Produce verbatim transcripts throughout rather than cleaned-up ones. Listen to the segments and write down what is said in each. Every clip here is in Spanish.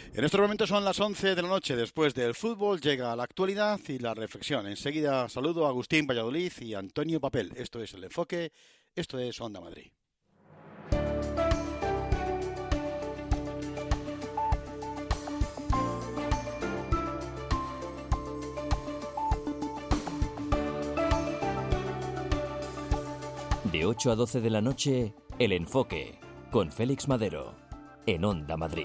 En estos momentos son las once de la noche. Después del fútbol llega la actualidad y la reflexión. Enseguida saludo a Agustín Valladolid y Antonio Papel. Esto es El Enfoque, esto es Onda Madrid. De ocho a doce de la noche, El Enfoque, con Félix Madero, en Onda Madrid.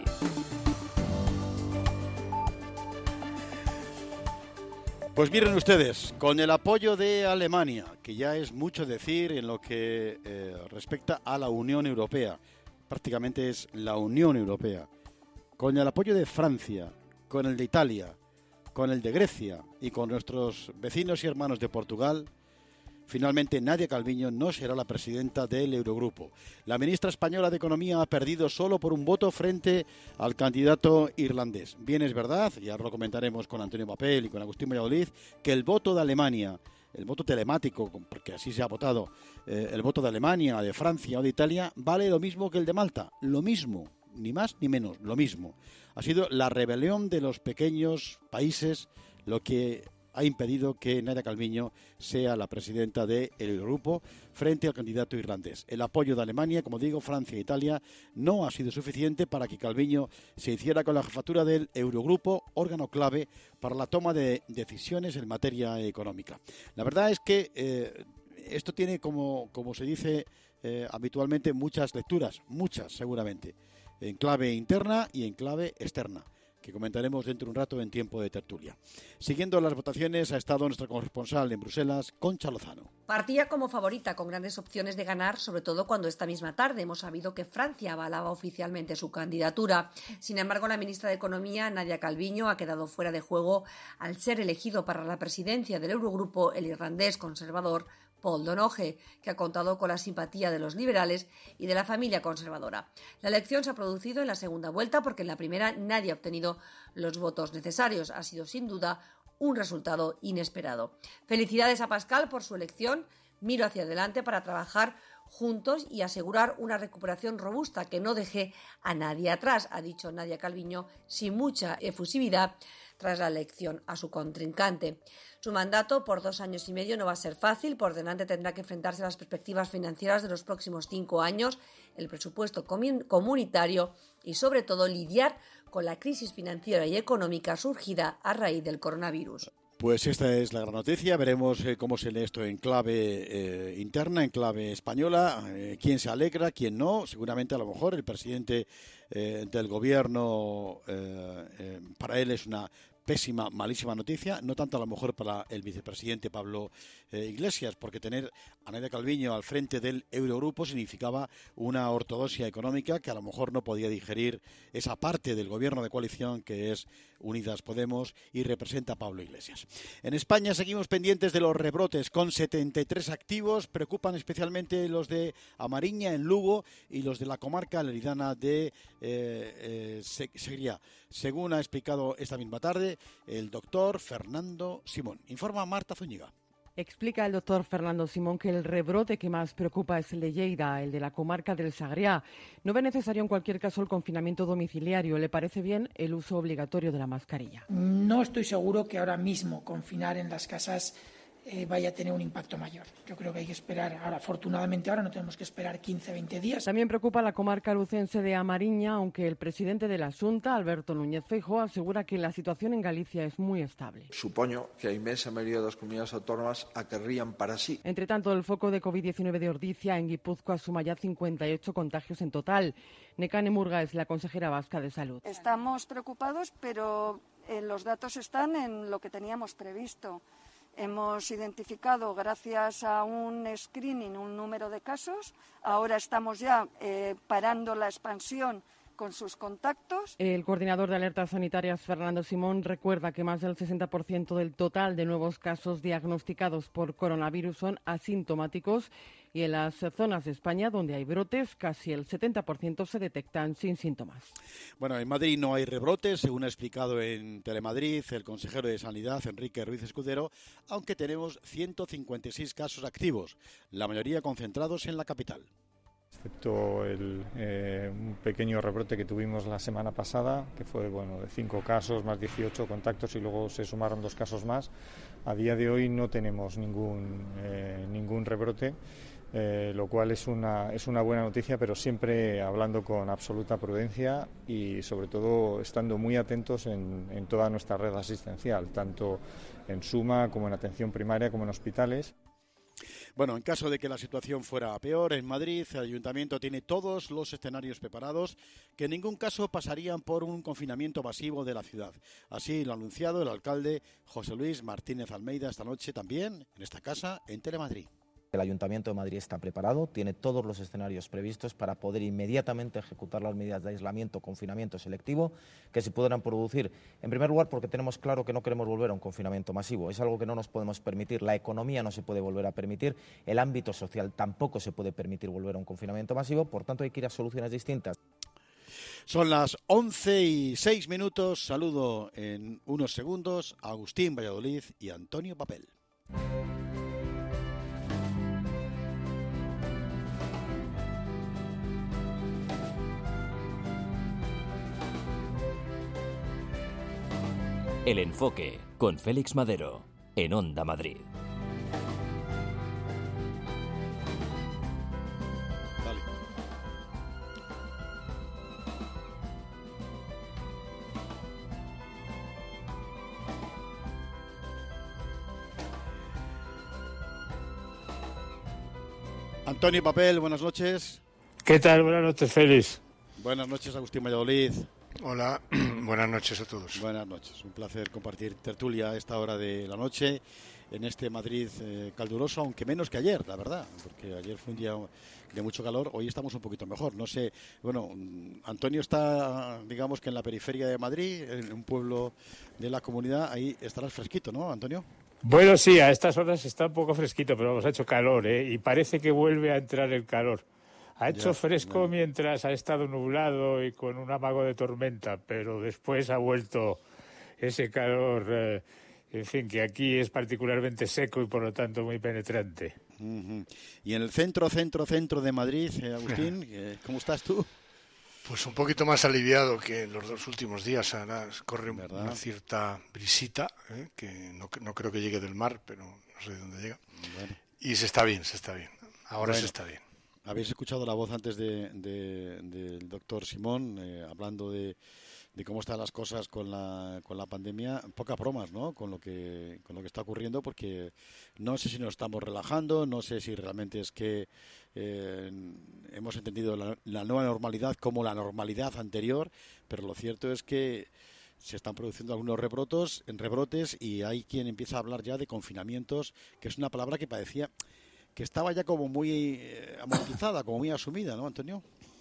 Pues miren ustedes, con el apoyo de Alemania, que ya es mucho decir en lo que eh, respecta a la Unión Europea, prácticamente es la Unión Europea, con el apoyo de Francia, con el de Italia, con el de Grecia y con nuestros vecinos y hermanos de Portugal, finalmente Nadia Calviño no será la presidenta del Eurogrupo. La ministra española de Economía ha perdido solo por un voto frente al candidato irlandés. Bien es verdad, y ahora lo comentaremos con Antonio Papel y con Agustín Valladolid, que el voto de Alemania, el voto telemático, porque así se ha votado, eh, el voto de Alemania, de Francia o de Italia, vale lo mismo que el de Malta. Lo mismo, ni más ni menos, lo mismo. Ha sido la rebelión de los pequeños países lo que ha impedido que Nadia Calviño sea la presidenta del Eurogrupo frente al candidato irlandés. El apoyo de Alemania, como digo, Francia e Italia, no ha sido suficiente para que Calviño se hiciera con la jefatura del Eurogrupo, órgano clave para la toma de decisiones en materia económica. La verdad es que eh, esto tiene, como, como se dice eh, habitualmente, muchas lecturas, muchas seguramente, en clave interna y en clave externa, que comentaremos dentro de un rato en tiempo de tertulia. Siguiendo las votaciones ha estado nuestra corresponsal en Bruselas, Concha Lozano. Partía como favorita, con grandes opciones de ganar, sobre todo cuando esta misma tarde hemos sabido que Francia avalaba oficialmente su candidatura. Sin embargo, la ministra de Economía, Nadia Calviño, ha quedado fuera de juego al ser elegido para la presidencia del Eurogrupo el irlandés conservador Paul Donoghue, que ha contado con la simpatía de los liberales y de la familia conservadora. La elección se ha producido en la segunda vuelta porque en la primera nadie ha obtenido los votos necesarios. Ha sido sin duda un resultado inesperado. Felicidades a Pascal por su elección. Miro hacia adelante para trabajar juntos y asegurar una recuperación robusta que no deje a nadie atrás, ha dicho Nadia Calviño sin mucha efusividad tras la elección a su contrincante. Su mandato por dos años y medio no va a ser fácil. Por delante tendrá que enfrentarse a las perspectivas financieras de los próximos cinco años, el presupuesto comunitario y, sobre todo, lidiar con la crisis financiera y económica surgida a raíz del coronavirus. Pues esta es la gran noticia. Veremos eh, cómo se lee esto en clave eh, interna, en clave española, eh, quién se alegra, quién no. Seguramente a lo mejor el presidente eh, del gobierno, eh, eh, para él es una pésima, malísima noticia, no tanto a lo mejor para el vicepresidente Pablo eh, Iglesias, porque tener a Nadia Calviño al frente del Eurogrupo significaba una ortodoxia económica que a lo mejor no podía digerir esa parte del gobierno de coalición que es Unidas Podemos y representa a Pablo Iglesias. En España seguimos pendientes de los rebrotes, con setenta y tres activos. Preocupan especialmente los de Amariña, en Lugo, y los de la comarca leridana de eh, eh, Segriá, según ha explicado esta misma tarde el doctor Fernando Simón. Informa Marta Zúñiga. Explica el doctor Fernando Simón que el rebrote que más preocupa es el de Lleida, el de la comarca del Segriá. No ve necesario en cualquier caso el confinamiento domiciliario. ¿Le parece bien el uso obligatorio de la mascarilla? No estoy seguro que ahora mismo confinar en las casas Eh, vaya a tener un impacto mayor. Yo creo que hay que esperar, ahora afortunadamente ahora no tenemos que esperar quince, veinte días. También preocupa la comarca lucense de Amariña, aunque el presidente de la Xunta, Alberto Núñez Feijóo, asegura que la situación en Galicia es muy estable. Supoño que a inmensa maioría das comunidades autónomas a querrían para sí. Entre tanto, el foco de covid diecinueve de Ordizia en Guipúzcoa suma ya cincuenta y ocho contagios en total. Nekane Murga es la consejera vasca de Salud. Estamos preocupados, pero eh, los datos están en lo que teníamos previsto. Hemos identificado, gracias a un screening, un número de casos. Ahora estamos ya eh, parando la expansión con sus contactos. El coordinador de alertas sanitarias, Fernando Simón, recuerda que más del sesenta por ciento del total de nuevos casos diagnosticados por coronavirus son asintomáticos y en las zonas de España donde hay brotes, casi el setenta por ciento se detectan sin síntomas. Bueno, en Madrid no hay rebrotes, según ha explicado en Telemadrid el consejero de Sanidad, Enrique Ruiz Escudero, aunque tenemos ciento cincuenta y seis casos activos, la mayoría concentrados en la capital. Excepto el, eh, un pequeño rebrote que tuvimos la semana pasada, que fue bueno de cinco casos más dieciocho contactos y luego se sumaron dos casos más. A día de hoy no tenemos ningún, eh, ningún rebrote, eh, lo cual es una, es una buena noticia, pero siempre hablando con absoluta prudencia y sobre todo estando muy atentos en, en toda nuestra red asistencial, tanto en Suma como en atención primaria como en hospitales. Bueno, en caso de que la situación fuera peor, en Madrid el Ayuntamiento tiene todos los escenarios preparados que en ningún caso pasarían por un confinamiento masivo de la ciudad. Así lo ha anunciado el alcalde José Luis Martínez Almeida esta noche también en esta casa en Telemadrid. El Ayuntamiento de Madrid está preparado, tiene todos los escenarios previstos para poder inmediatamente ejecutar las medidas de aislamiento, confinamiento selectivo que se podrán producir. En primer lugar, porque tenemos claro que no queremos volver a un confinamiento masivo. Es algo que no nos podemos permitir. La economía no se puede volver a permitir. El ámbito social tampoco se puede permitir volver a un confinamiento masivo. Por tanto, hay que ir a soluciones distintas. Son las once y seis minutos. Saludo en unos segundos a Agustín Valladolid y a Antonio Papel. El Enfoque, con Félix Madero, en Onda Madrid. Vale. Antonio Papel, buenas noches. ¿Qué tal? Buenas noches, Félix. Buenas noches, Agustín Valladolid. Hola, buenas noches a todos. Buenas noches, un placer compartir tertulia a esta hora de la noche en este Madrid eh, caluroso, aunque menos que ayer, la verdad, porque ayer fue un día de mucho calor, hoy estamos un poquito mejor. No sé, bueno, Antonio está, digamos que en la periferia de Madrid, en un pueblo de la comunidad, ahí estarás fresquito, ¿no, Antonio? Bueno, sí, a estas horas está un poco fresquito, pero vamos, ha hecho calor, ¿eh? Y parece que vuelve a entrar el calor. Ha hecho ya, fresco ya. Mientras ha estado nublado y con un amago de tormenta, pero después ha vuelto ese calor, eh, en fin, que aquí es particularmente seco y por lo tanto muy penetrante. Uh-huh. Y en el centro, centro, centro de Madrid, eh, Agustín, ¿cómo estás tú? Pues un poquito más aliviado que en los dos últimos días. Ahora corre ¿verdad? Una cierta brisita, ¿eh? Que no, no creo que llegue del mar, pero no sé de dónde llega. Bueno. Y se está bien, se está bien. Ahora bueno. se está bien. Habéis escuchado la voz antes de, de, del doctor Simón eh, hablando de, de cómo están las cosas con la con la pandemia. Pocas bromas, ¿no? Con lo que con lo que está ocurriendo, porque no sé si nos estamos relajando, no sé si realmente es que eh, hemos entendido la, la nueva normalidad como la normalidad anterior, pero lo cierto es que se están produciendo algunos rebrotos, en rebrotes y hay quien empieza a hablar ya de confinamientos, que es una palabra que parecía que estaba ya como muy eh, amortizada, como muy asumida, ¿no, Antonio?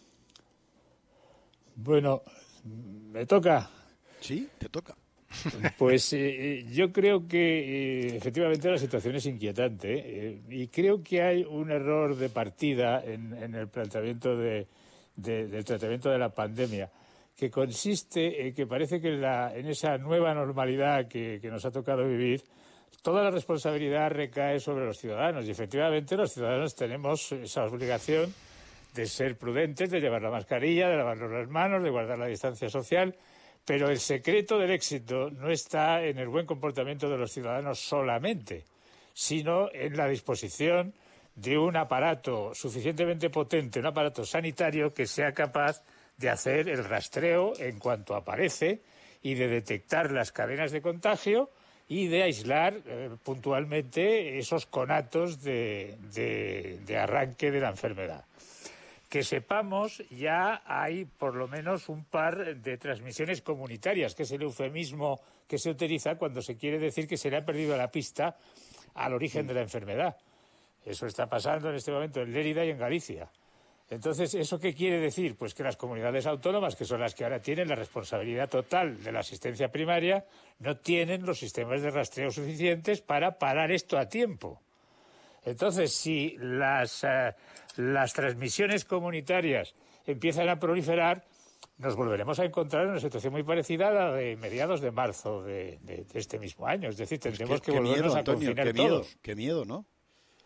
Bueno, me toca. Sí, te toca. Pues eh, yo creo que eh, efectivamente la situación es inquietante eh, y creo que hay un error de partida en, en el planteamiento de, de, del tratamiento de la pandemia, que consiste en que parece que la, en esa nueva normalidad que, que nos ha tocado vivir, toda la responsabilidad recae sobre los ciudadanos y efectivamente los ciudadanos tenemos esa obligación de ser prudentes, de llevar la mascarilla, de lavarnos las manos, de guardar la distancia social, pero el secreto del éxito no está en el buen comportamiento de los ciudadanos solamente, sino en la disposición de un aparato suficientemente potente, un aparato sanitario que sea capaz de hacer el rastreo en cuanto aparece y de detectar las cadenas de contagio y de aislar eh, puntualmente esos conatos de, de, de arranque de la enfermedad. Que sepamos, ya hay por lo menos un par de transmisiones comunitarias, que es el eufemismo que se utiliza cuando se quiere decir que se le ha perdido la pista al origen de la enfermedad. Eso está pasando en este momento en Lérida y en Galicia. Entonces, ¿eso qué quiere decir? Pues que las comunidades autónomas, que son las que ahora tienen la responsabilidad total de la asistencia primaria, no tienen los sistemas de rastreo suficientes para parar esto a tiempo. Entonces, si las, uh, las transmisiones comunitarias empiezan a proliferar, nos volveremos a encontrar en una situación muy parecida a la de mediados de marzo de, de, de este mismo año. Es decir, tendremos pues que, que volvernos miedo, a Antonio, confinar qué miedo, todos. Qué miedo, ¿no?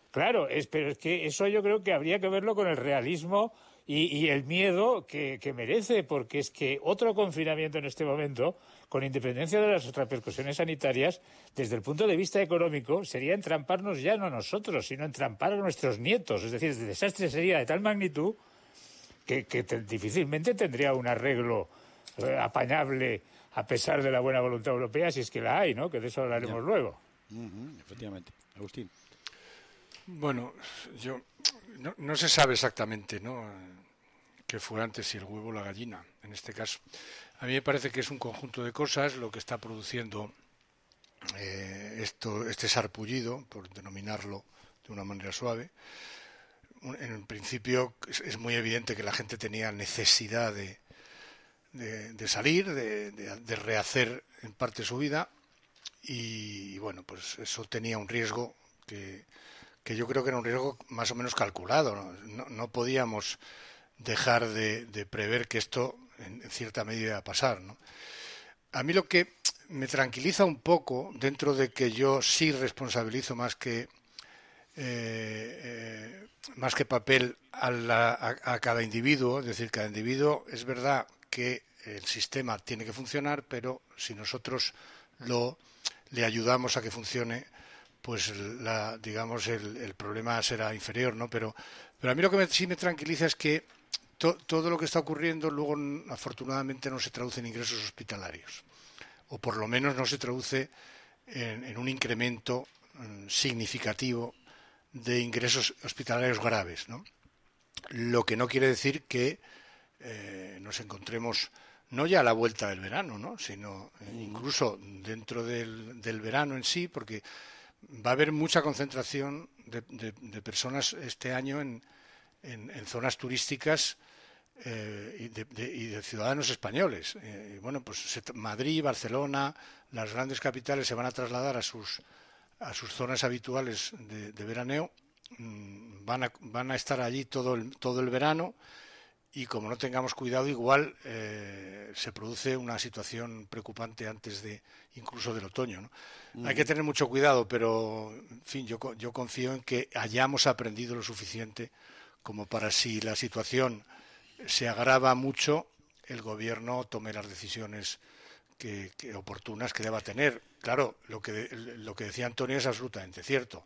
Claro, es, pero es que eso yo creo que habría que verlo con el realismo y, y el miedo que, que merece, porque es que otro confinamiento en este momento, con independencia de las repercusiones sanitarias, desde el punto de vista económico, sería entramparnos ya no a nosotros, sino entrampar a nuestros nietos. Es decir, el desastre sería de tal magnitud que, que te, difícilmente tendría un arreglo eh, apañable a pesar de la buena voluntad europea, si es que la hay, ¿no? Que de eso hablaremos ya. luego. Uh-huh, efectivamente. Agustín. Bueno, yo no, no se sabe exactamente, ¿no?, qué fue antes, si el huevo o la gallina, en este caso. A mí me parece que es un conjunto de cosas lo que está produciendo eh, esto, este sarpullido, por denominarlo de una manera suave. En principio es, es muy evidente que la gente tenía necesidad de, de, de salir, de, de, de rehacer en parte su vida, y, y bueno, pues eso tenía un riesgo que, que yo creo que era un riesgo más o menos calculado, ¿no? No, no podíamos dejar de, de prever que esto en, en cierta medida iba a pasar, ¿no? A mí lo que me tranquiliza un poco, dentro de que yo sí responsabilizo más que eh, eh, más que papel a, la, a, a cada individuo, es decir, cada individuo, es verdad que el sistema tiene que funcionar, pero si nosotros lo le ayudamos a que funcione, pues la, digamos el, el problema será inferior, ¿no? Pero, pero a mí lo que me, sí me tranquiliza es que to, todo lo que está ocurriendo luego afortunadamente no se traduce en ingresos hospitalarios, o por lo menos no se traduce en, en un incremento um, significativo de ingresos hospitalarios graves, ¿no? Lo que no quiere decir que eh, nos encontremos no ya a la vuelta del verano, ¿no?, sino eh, incluso dentro del, del verano en sí, porque va a haber mucha concentración de, de, de personas este año en, en, en zonas turísticas eh, y, de, de, y de ciudadanos españoles. Eh, y bueno, pues se, Madrid, Barcelona, las grandes capitales se van a trasladar a sus a sus zonas habituales de, de veraneo, mm, van a van a estar allí todo el todo el verano. Y como no tengamos cuidado, igual eh, se produce una situación preocupante antes de incluso del otoño, ¿no? Mm. Hay que tener mucho cuidado, pero en fin, yo, yo confío en que hayamos aprendido lo suficiente como para, si la situación se agrava mucho, el gobierno tome las decisiones que, que oportunas que deba tener. Claro, lo que, lo que decía Antonio es absolutamente cierto.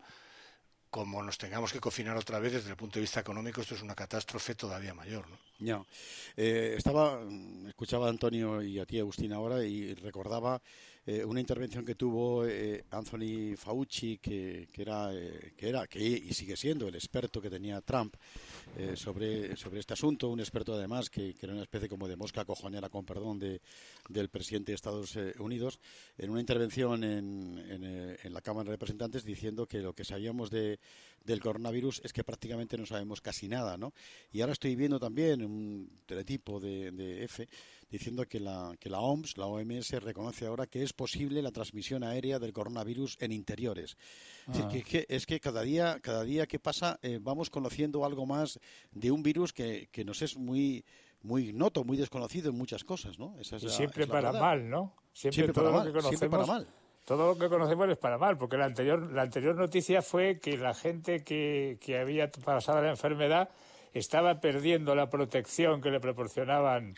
Como nos tengamos que confinar otra vez desde el punto de vista económico, esto es una catástrofe todavía mayor, ¿no? Ya. Eh, estaba, escuchaba a Antonio y a ti, Agustín, ahora, y recordaba eh, una intervención que tuvo eh, Anthony Fauci, que, que era, eh, que era, que y sigue siendo el experto que tenía Trump eh, sobre sobre este asunto, un experto además que, que era una especie como de mosca cojonera, con perdón, de del presidente de Estados Unidos, en una intervención en, en, en la Cámara de Representantes, diciendo que lo que sabíamos de del coronavirus es que prácticamente no sabemos casi nada, ¿no? Y ahora estoy viendo también un teletipo de, de F diciendo que la que la O M S, la O M S, reconoce ahora que es posible la transmisión aérea del coronavirus en interiores. Ah. Es, que, que, es que cada día cada día que pasa eh, vamos conociendo algo más de un virus que, que nos es muy muy ignoto, muy desconocido en muchas cosas, ¿no? Esa es y la, siempre es la para verdad. mal, ¿no? Siempre, siempre todo para lo mal, que conocemos, siempre para mal. Todo lo que conocemos es para mal, porque la anterior, la anterior noticia fue que la gente que, que había pasado la enfermedad estaba perdiendo la protección que le proporcionaban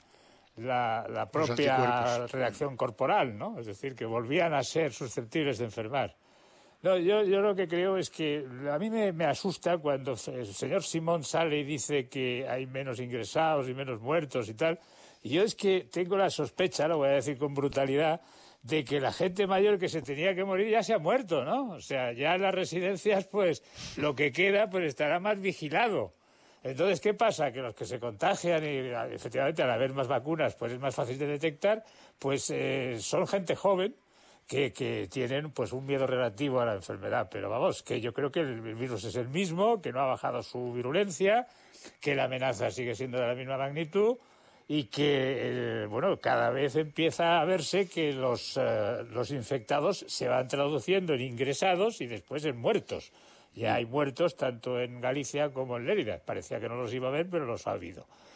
la, la propia reacción corporal, ¿no? Es decir, que volvían a ser susceptibles de enfermar. No, yo, yo lo que creo es que a mí me, me asusta cuando el señor Simón sale y dice que hay menos ingresados y menos muertos y tal. Y yo es que tengo la sospecha, lo voy a decir con brutalidad, de que la gente mayor que se tenía que morir ya se ha muerto, ¿no? O sea, ya en las residencias, pues, lo que queda, pues, estará más vigilado. Entonces, ¿qué pasa? Que los que se contagian y, efectivamente, al haber más vacunas, pues es más fácil de detectar, pues eh, son gente joven que, que tienen, pues, un miedo relativo a la enfermedad. Pero, vamos, que yo creo que el virus es el mismo, que no ha bajado su virulencia, que la amenaza sigue siendo de la misma magnitud, y que, eh, bueno, cada vez empieza a verse que los, eh, los infectados se van traduciendo en ingresados y después en muertos. Ya hay muertos tanto en Galicia como en Lérida. Parecía que no los iba a ver, pero los ha habido.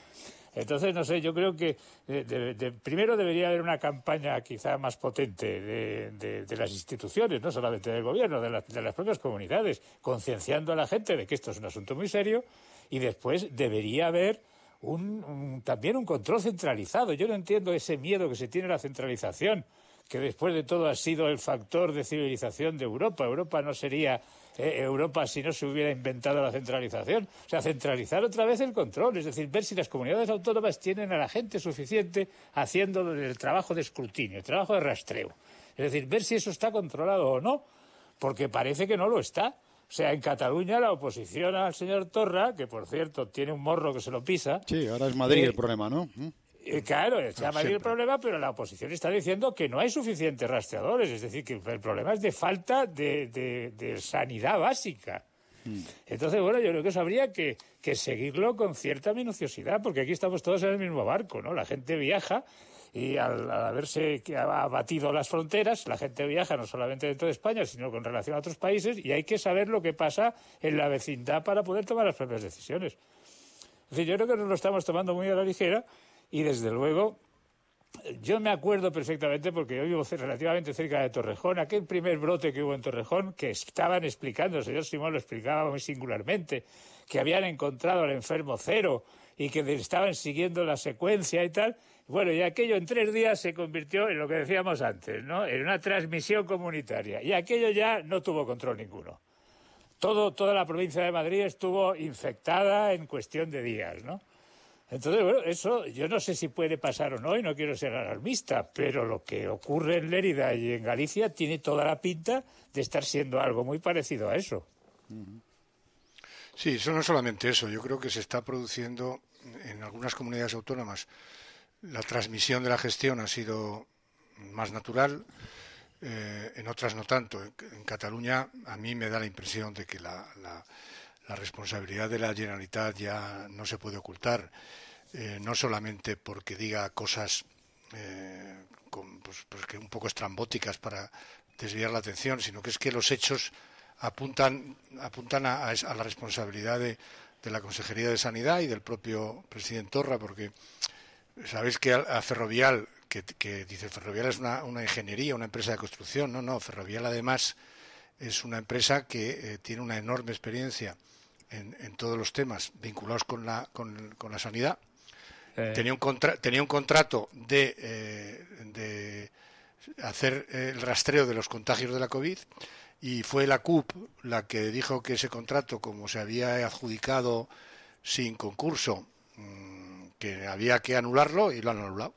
Entonces, no sé, yo creo que de, de, de, primero debería haber una campaña quizá más potente de, de, de las instituciones, no solamente del gobierno, de, la, de las propias comunidades, concienciando a la gente de que esto es un asunto muy serio, y después debería haber un, un, también un control centralizado. Yo no entiendo ese miedo que se tiene a la centralización, que después de todo ha sido el factor de civilización de Europa. Europa no sería eh, Europa si no se hubiera inventado la centralización. O sea, centralizar otra vez el control, es decir, ver si las comunidades autónomas tienen a la gente suficiente haciendo el trabajo de escrutinio, el trabajo de rastreo. Es decir, ver si eso está controlado o no, porque parece que no lo está. O sea, en Cataluña la oposición al señor Torra, que por cierto tiene un morro que se lo pisa... Sí, ahora es Madrid eh, el problema, ¿no? Eh, claro, es no, Madrid el problema, pero la oposición está diciendo que no hay suficientes rastreadores, es decir, que el problema es de falta de, de, de sanidad básica. Mm. Entonces, bueno, yo creo que eso habría que, que seguirlo con cierta minuciosidad, porque aquí estamos todos en el mismo barco, ¿no? La gente viaja y al, al haberse abatido las fronteras, la gente viaja no solamente dentro de España, sino con relación a otros países, y hay que saber lo que pasa en la vecindad para poder tomar las propias decisiones. Es decir, yo creo que nos lo estamos tomando muy a la ligera. Y, desde luego, yo me acuerdo perfectamente, porque yo vivo relativamente cerca de Torrejón, aquel primer brote que hubo en Torrejón, que estaban explicando, el señor Simón lo explicaba muy singularmente, que habían encontrado al enfermo cero y que estaban siguiendo la secuencia y tal. Bueno, y aquello en tres días se convirtió en lo que decíamos antes, ¿no?, en una transmisión comunitaria. Y aquello ya no tuvo control ninguno. Todo, toda la provincia de Madrid estuvo infectada en cuestión de días, ¿no? Entonces, bueno, eso yo no sé si puede pasar o no, y no quiero ser alarmista, pero lo que ocurre en Lérida y en Galicia tiene toda la pinta de estar siendo algo muy parecido a eso. Sí, eso no es solamente eso. Yo creo que se está produciendo en algunas comunidades autónomas. La transmisión de la gestión ha sido más natural, eh, en otras no tanto. En, en Cataluña a mí me da la impresión de que la... la La responsabilidad de la Generalitat ya no se puede ocultar, eh, no solamente porque diga cosas eh, con, pues, pues que un poco estrambóticas para desviar la atención, sino que es que los hechos apuntan, apuntan a, a la responsabilidad de, de la Consejería de Sanidad y del propio presidente Torra, porque sabéis que a, a Ferrovial, que, que dice Ferrovial es una, una ingeniería, una empresa de construcción, no, no, Ferrovial además es una empresa que eh, tiene una enorme experiencia En, en todos los temas vinculados con la con, con la sanidad. Eh. Tenía un contra, tenía un contrato de, eh, de hacer el rastreo de los contagios de la COVID, y fue la C U P la que dijo que ese contrato, como se había adjudicado sin concurso, mmm, que había que anularlo, y lo han anulado.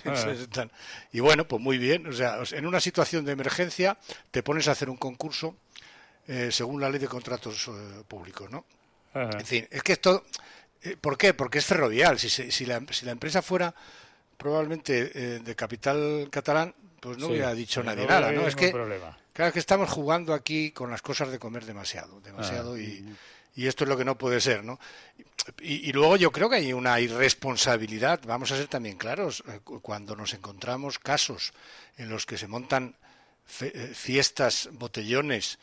Ah. Y bueno, pues muy bien. O sea, en una situación de emergencia te pones a hacer un concurso eh, según la ley de contratos eh, públicos, ¿no? Ajá. En fin, es que esto, eh, ¿por qué? Porque es Ferrovial. Si, se, si, la, si la empresa fuera probablemente eh, de capital catalán, pues no sí, hubiera dicho nadie no nada, ¿no? Es que, problema. Claro, que estamos jugando aquí con las cosas de comer demasiado, demasiado, ah. y, y esto es lo que no puede ser, ¿no? Y, y luego yo creo que hay una irresponsabilidad, vamos a ser también claros, eh, cuando nos encontramos casos en los que se montan fe, fiestas, botellones.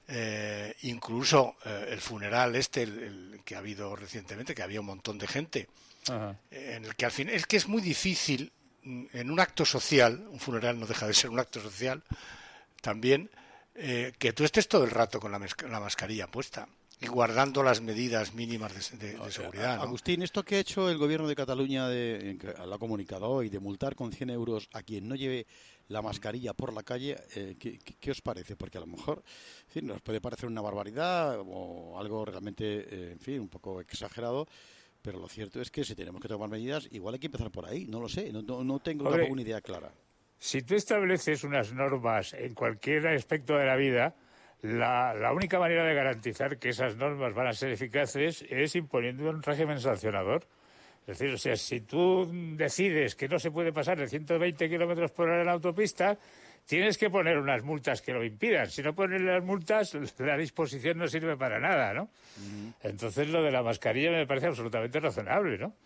Eh, incluso eh, el funeral este el, el que ha habido recientemente, que había un montón de gente, Ajá. Eh, en el que al fin es que es muy difícil en un acto social, un funeral no deja de ser un acto social también, eh, que tú estés todo el rato con la, la mascarilla puesta y guardando las medidas mínimas de, de, de seguridad, ¿no? Agustín, esto que ha hecho el gobierno de Cataluña, de, lo ha comunicado hoy, de multar con cien euros a quien no lleve la mascarilla por la calle, eh, ¿qué, ¿qué os parece? Porque a lo mejor, en fin, nos puede parecer una barbaridad o algo realmente, eh, en fin, un poco exagerado, pero lo cierto es que si tenemos que tomar medidas, igual hay que empezar por ahí, no lo sé, no, no, no tengo Hombre, una idea clara. Si tú estableces unas normas en cualquier aspecto de la vida, la, la única manera de garantizar que esas normas van a ser eficaces es imponiendo un régimen sancionador. Es decir, o sea, si tú decides que no se puede pasar de ciento veinte kilómetros por hora en la autopista, tienes que poner unas multas que lo impidan. Si no pones las multas, la disposición no sirve para nada, ¿no? Uh-huh. Entonces, lo de la mascarilla me parece absolutamente razonable, ¿no?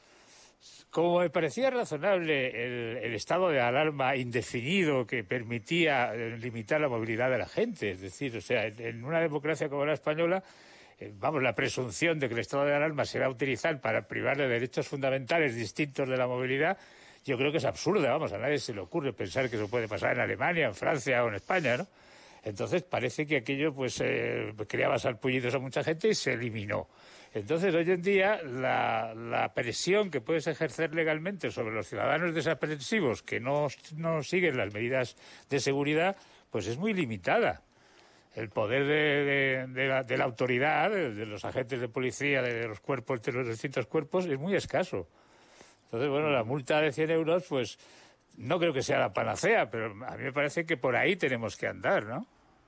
Como me parecía razonable el, el estado de alarma indefinido que permitía limitar la movilidad de la gente. Es decir, o sea, en, en una democracia como la española, eh, vamos, la presunción de que el estado de alarma se va a utilizar para privar de derechos fundamentales distintos de la movilidad, yo creo que es absurda, vamos, a nadie se le ocurre pensar que eso puede pasar en Alemania, en Francia o en España, ¿no? Entonces parece que aquello pues eh, creaba sarpullidos a mucha gente y se eliminó. Entonces hoy en día la, la presión que puedes ejercer legalmente sobre los ciudadanos desaprensivos que no, no siguen las medidas de seguridad pues es muy limitada. El poder de, de, de, la, de la autoridad, de, de los agentes de policía, de, de los cuerpos, de los distintos cuerpos, es muy escaso. Entonces, bueno, la multa de cien euros, pues no creo que sea la panacea, pero a mí me parece que por ahí tenemos que andar, ¿no?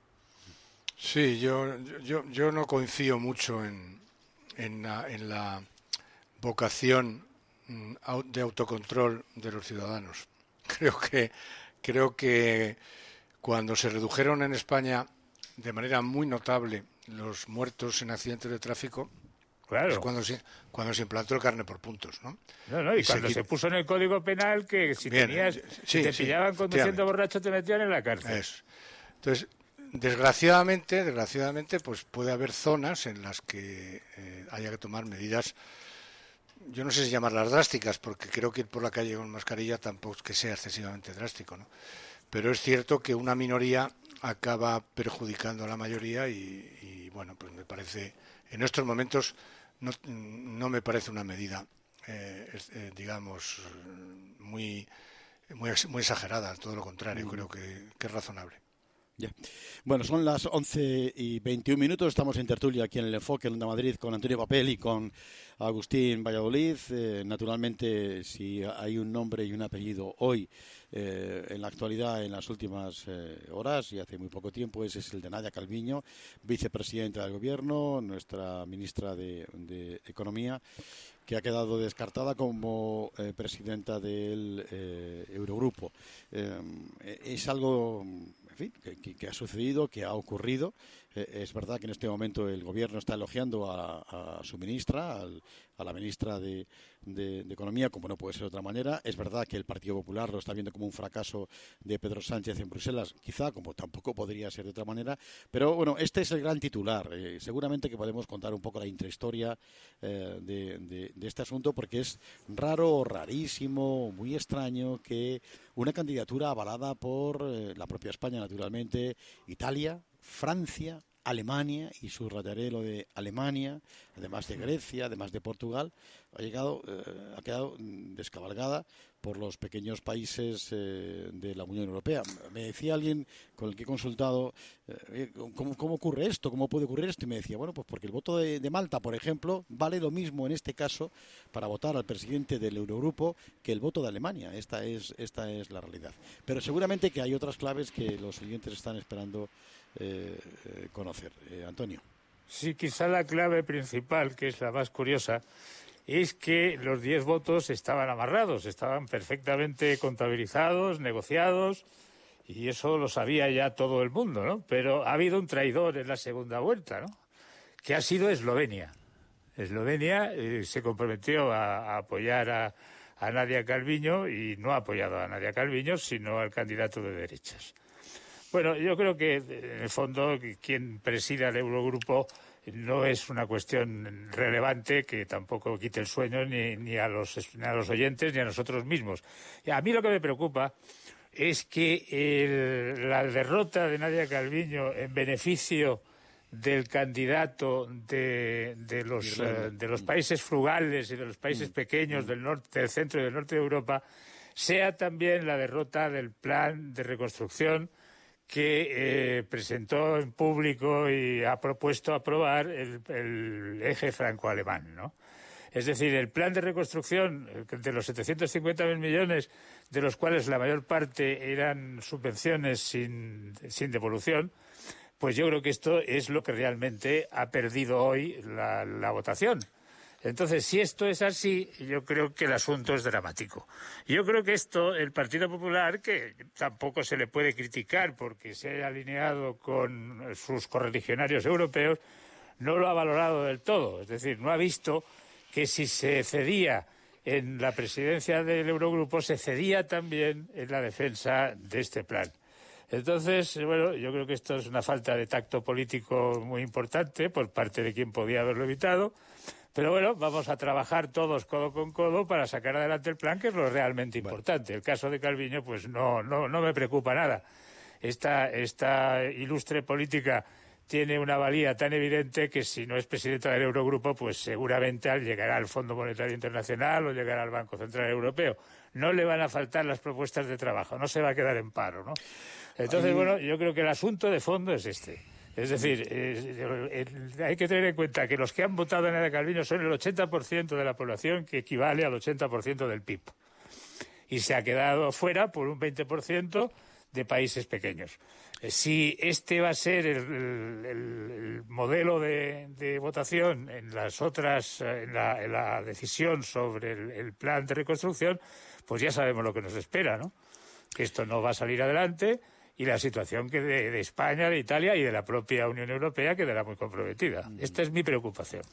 Sí, yo, yo, yo no confío mucho en, en, la, en la vocación de autocontrol de los ciudadanos. Creo que, creo que cuando se redujeron en España de manera muy notable los muertos en accidentes de tráfico, claro, es cuando se, cuando se implantó el carne por puntos, ¿no? No, no, y, y cuando se, se puso en el Código Penal que si Bien, tenías, sí, si te sí, pillaban conduciendo borracho te metían en la cárcel. Eso. Entonces, desgraciadamente, desgraciadamente, pues puede haber zonas en las que eh, haya que tomar medidas, yo no sé si llamarlas drásticas, porque creo que ir por la calle con mascarilla tampoco es que sea excesivamente drástico, ¿no? Pero es cierto que una minoría acaba perjudicando a la mayoría y, y bueno, pues me parece, en estos momentos no, no me parece una medida, eh, eh, digamos, muy, muy, muy exagerada, todo lo contrario, mm. creo que, que es razonable. Ya. Bueno, son las once y veintiún minutos, estamos en tertulia aquí en el Enfoque en Onda Madrid con Antonio Papel y con Agustín Valladolid. Eh, naturalmente, si hay un nombre y un apellido hoy, eh, en la actualidad, en las últimas eh, horas y hace muy poco tiempo, ese es el de Nadia Calviño, vicepresidenta del Gobierno, nuestra ministra de, de Economía, que ha quedado descartada como eh, presidenta del eh, Eurogrupo. Eh, es algo, en fin, que, que ha sucedido, que ha ocurrido. Eh, es verdad que en este momento el Gobierno está elogiando a, a su ministra, al, a la ministra de, de, de Economía, como no puede ser de otra manera. Es verdad que el Partido Popular lo está viendo como un fracaso de Pedro Sánchez en Bruselas, quizá, como tampoco podría ser de otra manera. Pero bueno, este es el gran titular. Eh, seguramente que podemos contar un poco la intrahistoria eh, de, de, de este asunto, porque es raro, rarísimo, muy extraño que una candidatura avalada por eh, la propia España, naturalmente, Italia, Francia, Alemania, y subrayaré lo de Alemania, además de Grecia, además de Portugal, ha llegado, eh, ha quedado descabalgada por los pequeños países eh, de la Unión Europea. Me decía alguien con el que he consultado, eh, ¿cómo, ¿cómo ocurre esto? ¿Cómo puede ocurrir esto? Y me decía, bueno, pues porque el voto de, de Malta, por ejemplo, vale lo mismo en este caso para votar al presidente del Eurogrupo que el voto de Alemania. Esta es, esta es la realidad. Pero seguramente que hay otras claves que los oyentes están esperando eh, eh, conocer. Eh, Antonio. Sí, quizá la clave principal, que es la más curiosa, es que los diez votos estaban amarrados, estaban perfectamente contabilizados, negociados, y eso lo sabía ya todo el mundo, ¿no? Pero ha habido un traidor en la segunda vuelta, ¿no? Que ha sido Eslovenia. Eslovenia eh, se comprometió a, a apoyar a, a Nadia Calviño y no ha apoyado a Nadia Calviño, sino al candidato de derechas. Bueno, yo creo que, en el fondo, quien presida el Eurogrupo no es una cuestión relevante que tampoco quite el sueño ni, ni, a los, ni a los oyentes ni a nosotros mismos. A mí lo que me preocupa es que el, la derrota de Nadia Calviño en beneficio del candidato de, de, los, uh, de los países frugales y de los países mm. pequeños mm. del norte, del centro y del norte de Europa sea también la derrota del plan de reconstrucción que eh, presentó en público y ha propuesto aprobar el, el eje franco-alemán, ¿no? Es decir, el plan de reconstrucción de los setecientos cincuenta mil millones, de los cuales la mayor parte eran subvenciones sin, sin devolución, pues yo creo que esto es lo que realmente ha perdido hoy la, la votación. Entonces, si esto es así, yo creo que el asunto es dramático. Yo creo que esto, el Partido Popular, que tampoco se le puede criticar porque se haya alineado con sus correligionarios europeos, no lo ha valorado del todo. Es decir, no ha visto que si se cedía en la presidencia del Eurogrupo, se cedía también en la defensa de este plan. Entonces, bueno, yo creo que esto es una falta de tacto político muy importante por parte de quien podía haberlo evitado. Pero bueno, vamos a trabajar todos codo con codo para sacar adelante el plan, que es lo realmente importante. El caso de Calviño, pues no, no, no me preocupa nada. Esta, esta ilustre política tiene una valía tan evidente que si no es presidenta del Eurogrupo, pues seguramente llegará al Fondo Monetario Internacional o llegará al Banco Central Europeo. No le van a faltar las propuestas de trabajo, no se va a quedar en paro, ¿no? Entonces, Ahí... bueno, yo creo que el asunto de fondo es este. Es decir, eh, eh, hay que tener en cuenta que los que han votado a Nadia Calviño son el ochenta por ciento de la población, que equivale al ochenta por ciento del P I B. Y se ha quedado fuera por un veinte por ciento de países pequeños. Eh, si este va a ser el, el, el modelo de, de votación en las otras, en la, en la decisión sobre el, el plan de reconstrucción, pues ya sabemos lo que nos espera, ¿no? Que esto no va a salir adelante. Y la situación que de, de España, de Italia y de la propia Unión Europea quedará muy comprometida. Esta es mi preocupación.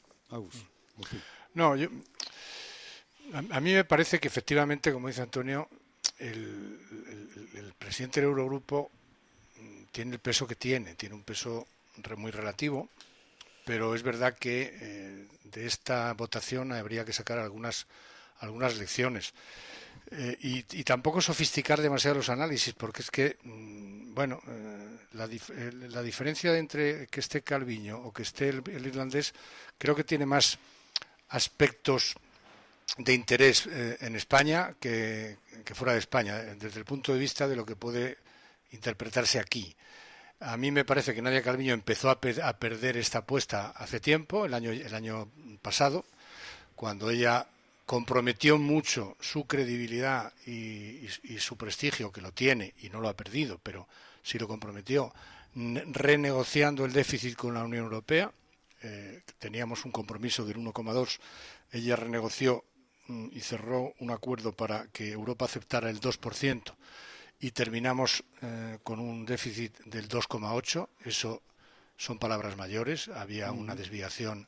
No, yo, a, a mí me parece que efectivamente, como dice Antonio, el, el, el presidente del Eurogrupo tiene el peso que tiene, tiene un peso muy relativo, pero es verdad que eh, de esta votación habría que sacar algunas, algunas lecciones. Eh, y, y tampoco sofisticar demasiado los análisis, porque es que, mmm, bueno, eh, la, dif eh, la diferencia entre que esté Calviño o que esté el, el irlandés, creo que tiene más aspectos de interés eh, en España que, que fuera de España, eh, desde el punto de vista de lo que puede interpretarse aquí. A mí me parece que Nadia Calviño empezó a, pe a perder esta apuesta hace tiempo, el año, el año pasado, cuando ella comprometió mucho su credibilidad y, y, y su prestigio, que lo tiene y no lo ha perdido, pero sí lo comprometió, renegociando el déficit con la Unión Europea. Eh, teníamos un compromiso del uno coma dos, ella renegoció mm, y cerró un acuerdo para que Europa aceptara el dos por ciento y terminamos eh, con un déficit del dos coma ocho. Eso son palabras mayores, había una desviación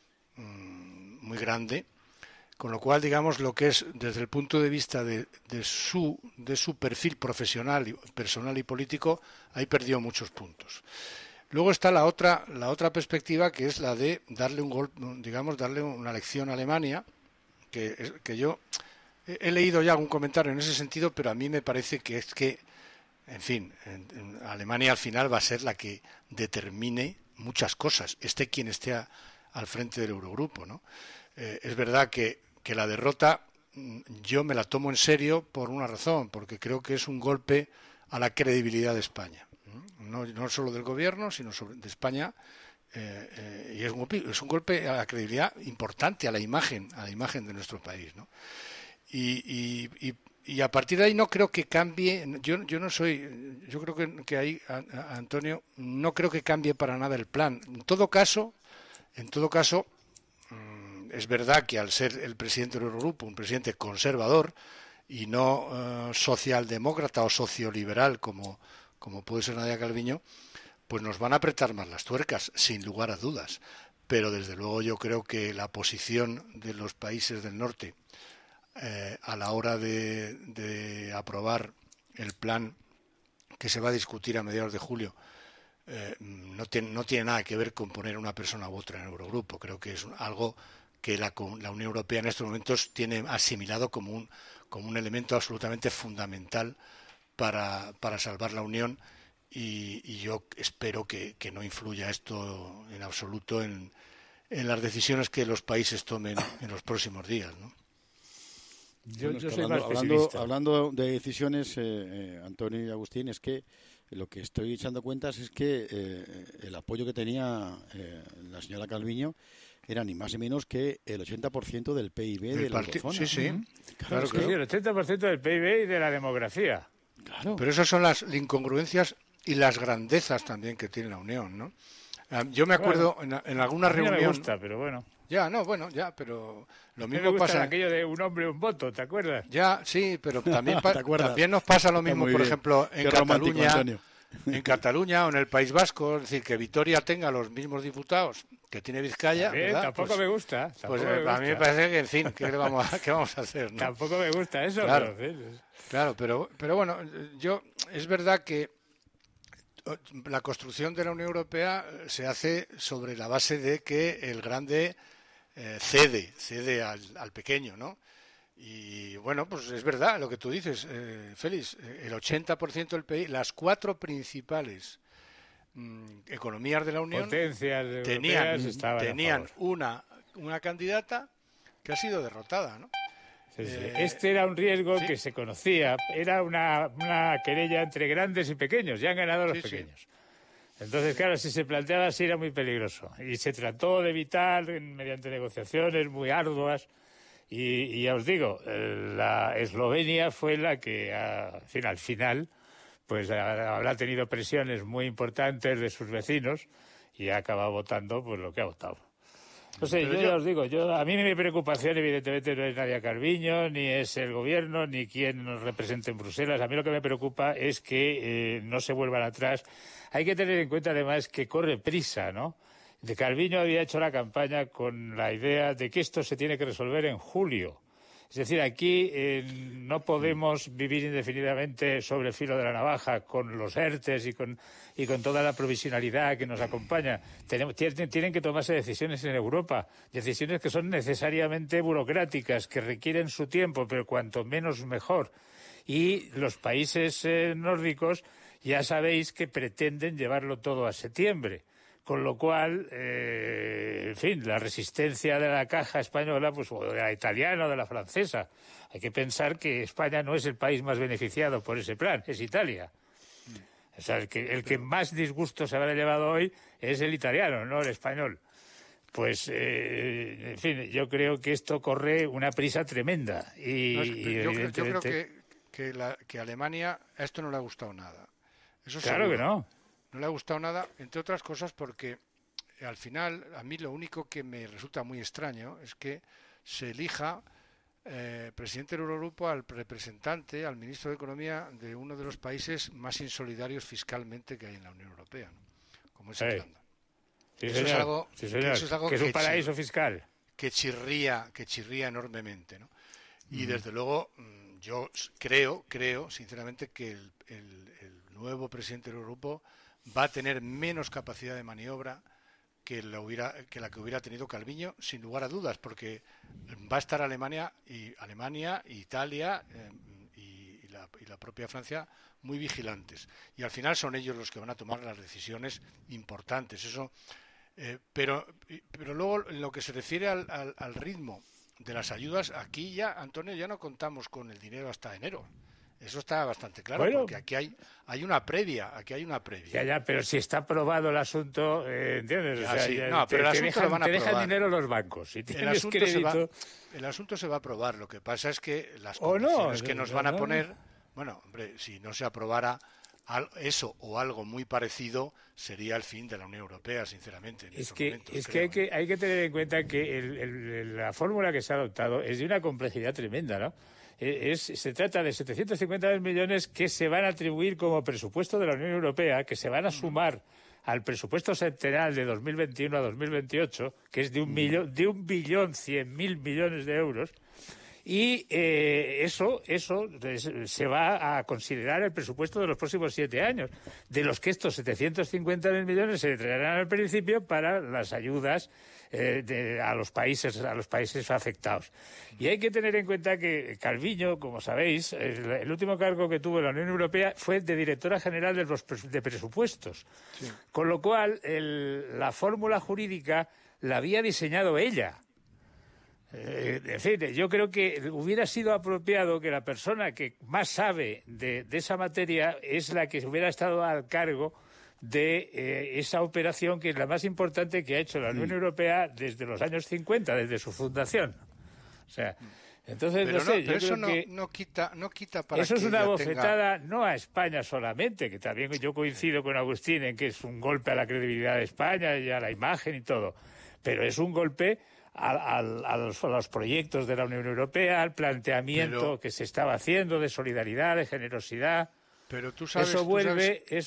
mm, muy grande. Con lo cual, digamos, lo que es desde el punto de vista de, de, su, de su perfil profesional, y, personal y político, ahí perdió muchos puntos. Luego está la otra, la otra perspectiva, que es la de darle un golpe, digamos, darle una lección a Alemania, que, que yo he, he leído ya algún comentario en ese sentido, pero a mí me parece que es que, en fin, en, en Alemania al final va a ser la que determine muchas cosas, esté quien esté a, al frente del Eurogrupo, ¿no? Eh, es verdad que, que la derrota yo me la tomo en serio por una razón, porque creo que es un golpe a la credibilidad de España, no, no solo del gobierno, sino sobre, de España, eh, eh, y es un, es un golpe a la credibilidad importante, a la imagen, a la imagen de nuestro país, ¿no? Y, y, y, y a partir de ahí no creo que cambie, yo, yo no soy, yo creo que, que ahí, a, a Antonio, no creo que cambie para nada el plan. En todo caso, en todo caso, es verdad que al ser el presidente del Eurogrupo un presidente conservador y no uh, socialdemócrata o socioliberal como, como puede ser Nadia Calviño, pues nos van a apretar más las tuercas, sin lugar a dudas. Pero desde luego yo creo que la posición de los países del norte eh, a la hora de, de aprobar el plan que se va a discutir a mediados de julio, eh, no, tiene, no tiene nada que ver con poner una persona u otra en el Eurogrupo. Creo que es algo que la, la Unión Europea en estos momentos tiene asimilado como un, como un elemento absolutamente fundamental para, para salvar la Unión, y, y yo espero que, que no influya esto en absoluto en, en las decisiones que los países tomen en los próximos días, ¿no? Yo, bueno, yo soy hablando, más hablando, hablando de decisiones, eh, eh, Antonio y Agustín, es que lo que estoy echando cuentas es que eh, el apoyo que tenía eh, la señora Calviño era ni más ni menos que el ochenta por ciento del P I B el de la eurozona. Sí, sí. ¿no? Claro, claro que sí, el ochenta por ciento del P I B y de la demografía. Claro. Pero esas son las incongruencias y las grandezas también que tiene la Unión, ¿no? Yo me acuerdo bueno, en, en alguna a mí reunión... No me gusta, pero bueno. Ya, no, bueno, ya, pero lo mismo me gusta pasa... aquello de un hombre, un voto, ¿te acuerdas? Ya, sí, pero también, pa también nos pasa lo mismo, por bien. ejemplo, en Qué Cataluña, en Cataluña o en el País Vasco, es decir, que Vitoria tenga los mismos diputados que tiene Vizcaya, Bien, ¿verdad? tampoco Pues, me gusta. Tampoco pues me gusta. a mí me parece que, en fin, ¿qué, le vamos, a, qué vamos a hacer? ¿no? Tampoco me gusta eso. Claro, pero, ¿sí? claro pero, pero bueno, yo es verdad que la construcción de la Unión Europea se hace sobre la base de que el grande eh, cede, cede al, al pequeño, ¿no? Y bueno, pues es verdad lo que tú dices, eh, Félix, el ochenta por ciento del P I B, las cuatro principales mm, economías de la Unión Potencias tenían, estaban tenían una, una candidata que ha sido derrotada, ¿no? Sí, sí. Eh, este era un riesgo sí. que se conocía, era una, una querella entre grandes y pequeños, ya han ganado los Sí, pequeños. sí. Entonces, claro, si se planteaba así era muy peligroso. Y se trató de evitar mediante negociaciones muy arduas. Y, y ya os digo, eh, la Eslovenia fue la que, a, en fin, al final, pues a, habrá tenido presiones muy importantes de sus vecinos y ha acabado votando pues lo que ha votado. No sé, yo, yo ya os digo, yo a mí mi preocupación evidentemente no es Nadia Calviño, ni es el gobierno, ni quien nos represente en Bruselas. A mí lo que me preocupa es que eh, no se vuelvan atrás. Hay que tener en cuenta además que corre prisa, ¿no? De Calviño había hecho la campaña con la idea de que esto se tiene que resolver en julio. Es decir, aquí eh, no podemos vivir indefinidamente sobre el filo de la navaja con los ERTES y con, y con toda la provisionalidad que nos acompaña. Tenemos, tienen, tienen que tomarse decisiones en Europa, decisiones que son necesariamente burocráticas, que requieren su tiempo, pero cuanto menos mejor. Y los países eh, nórdicos ya sabéis que pretenden llevarlo todo a septiembre. Con lo cual, eh, en fin, la resistencia de la caja española, pues, o de la italiana o de la francesa. Hay que pensar que España no es el país más beneficiado por ese plan, es Italia. O sea, el que, el que más disgusto se habrá llevado hoy es el italiano, no el español. Pues, eh, en fin, yo creo que esto corre una prisa tremenda. Y, no, es que y yo, evidentemente... yo creo que, que, la, que a Alemania a esto no le ha gustado nada. Eso claro seguro. que no. No le ha gustado nada, entre otras cosas porque al final a mí lo único que me resulta muy extraño es que se elija eh, presidente del Eurogrupo al representante, al ministro de Economía de uno de los países más insolidarios fiscalmente que hay en la Unión Europea, ¿no? Como es Irlanda. Sí, eso, señor. es algo, Sí, señor. eso es algo que es un que paraíso chirría, fiscal. Que chirría, que chirría enormemente, ¿no? Y Mm. desde luego yo creo, creo sinceramente que el, el, el nuevo presidente del Eurogrupo va a tener menos capacidad de maniobra que la, hubiera, que la que hubiera tenido Calviño, sin lugar a dudas, porque va a estar Alemania y Alemania, Italia eh, y, y, la, y la propia Francia muy vigilantes. Y al final son ellos los que van a tomar las decisiones importantes. Eso, eh, pero, pero luego, en lo que se refiere al, al, al ritmo de las ayudas, aquí ya, Antonio, ya no contamos con el dinero hasta enero. Eso está bastante claro, bueno, porque aquí hay hay una previa, aquí hay una previa. Ya, ya, pero si está aprobado el asunto, eh, ¿entiendes? Ya, o sea, sí. ya No, te, pero el te asunto dejan, lo van a te dejan aprobar. dinero los bancos. Si el, tienes asunto crédito... se va, el asunto se va a aprobar. Lo que pasa es que las o condiciones no, que nos no, van a no. poner, bueno, hombre, si no se aprobara eso o algo muy parecido, sería el fin de la Unión Europea, sinceramente. En Es estos que, momentos, es creo, que, hay ¿eh? que hay que tener en cuenta que el, el, la fórmula que se ha adoptado es de una complejidad tremenda, ¿no? Es, se trata de setecientos cincuenta millones que se van a atribuir como presupuesto de la Unión Europea, que se van a sumar al presupuesto septenal de dos mil veintiuno a dos mil veintiocho, que es de un millón, de un billón cien mil millones de euros, y eh, eso, eso se va a considerar el presupuesto de los próximos siete años, de los que estos setecientos cincuenta mil millones se traerán al principio para las ayudas eh, de, a los países a los países afectados. Y hay que tener en cuenta que Calviño, como sabéis, el, el último cargo que tuvo en la Unión Europea fue de directora general de los de presupuestos, sí. Con lo cual el, la fórmula jurídica la había diseñado ella. Eh, en fin, yo creo que hubiera sido apropiado que la persona que más sabe de, de esa materia es la que hubiera estado al cargo de eh, esa operación, que es la más importante que ha hecho la Unión Europea desde los años cincuenta, desde su fundación. O sea, entonces, pero no sé, no, pero yo eso creo no, que no quita, no quita para eso que es una ella bofetada tenga... no a España solamente, que también yo coincido con Agustín en que es un golpe a la credibilidad de España y a la imagen y todo, pero es un golpe A, a, a, los, a los proyectos de la Unión Europea, al planteamiento pero, que se estaba haciendo de solidaridad, de generosidad. Pero tú sabes, eso vuelve, tú sabes... es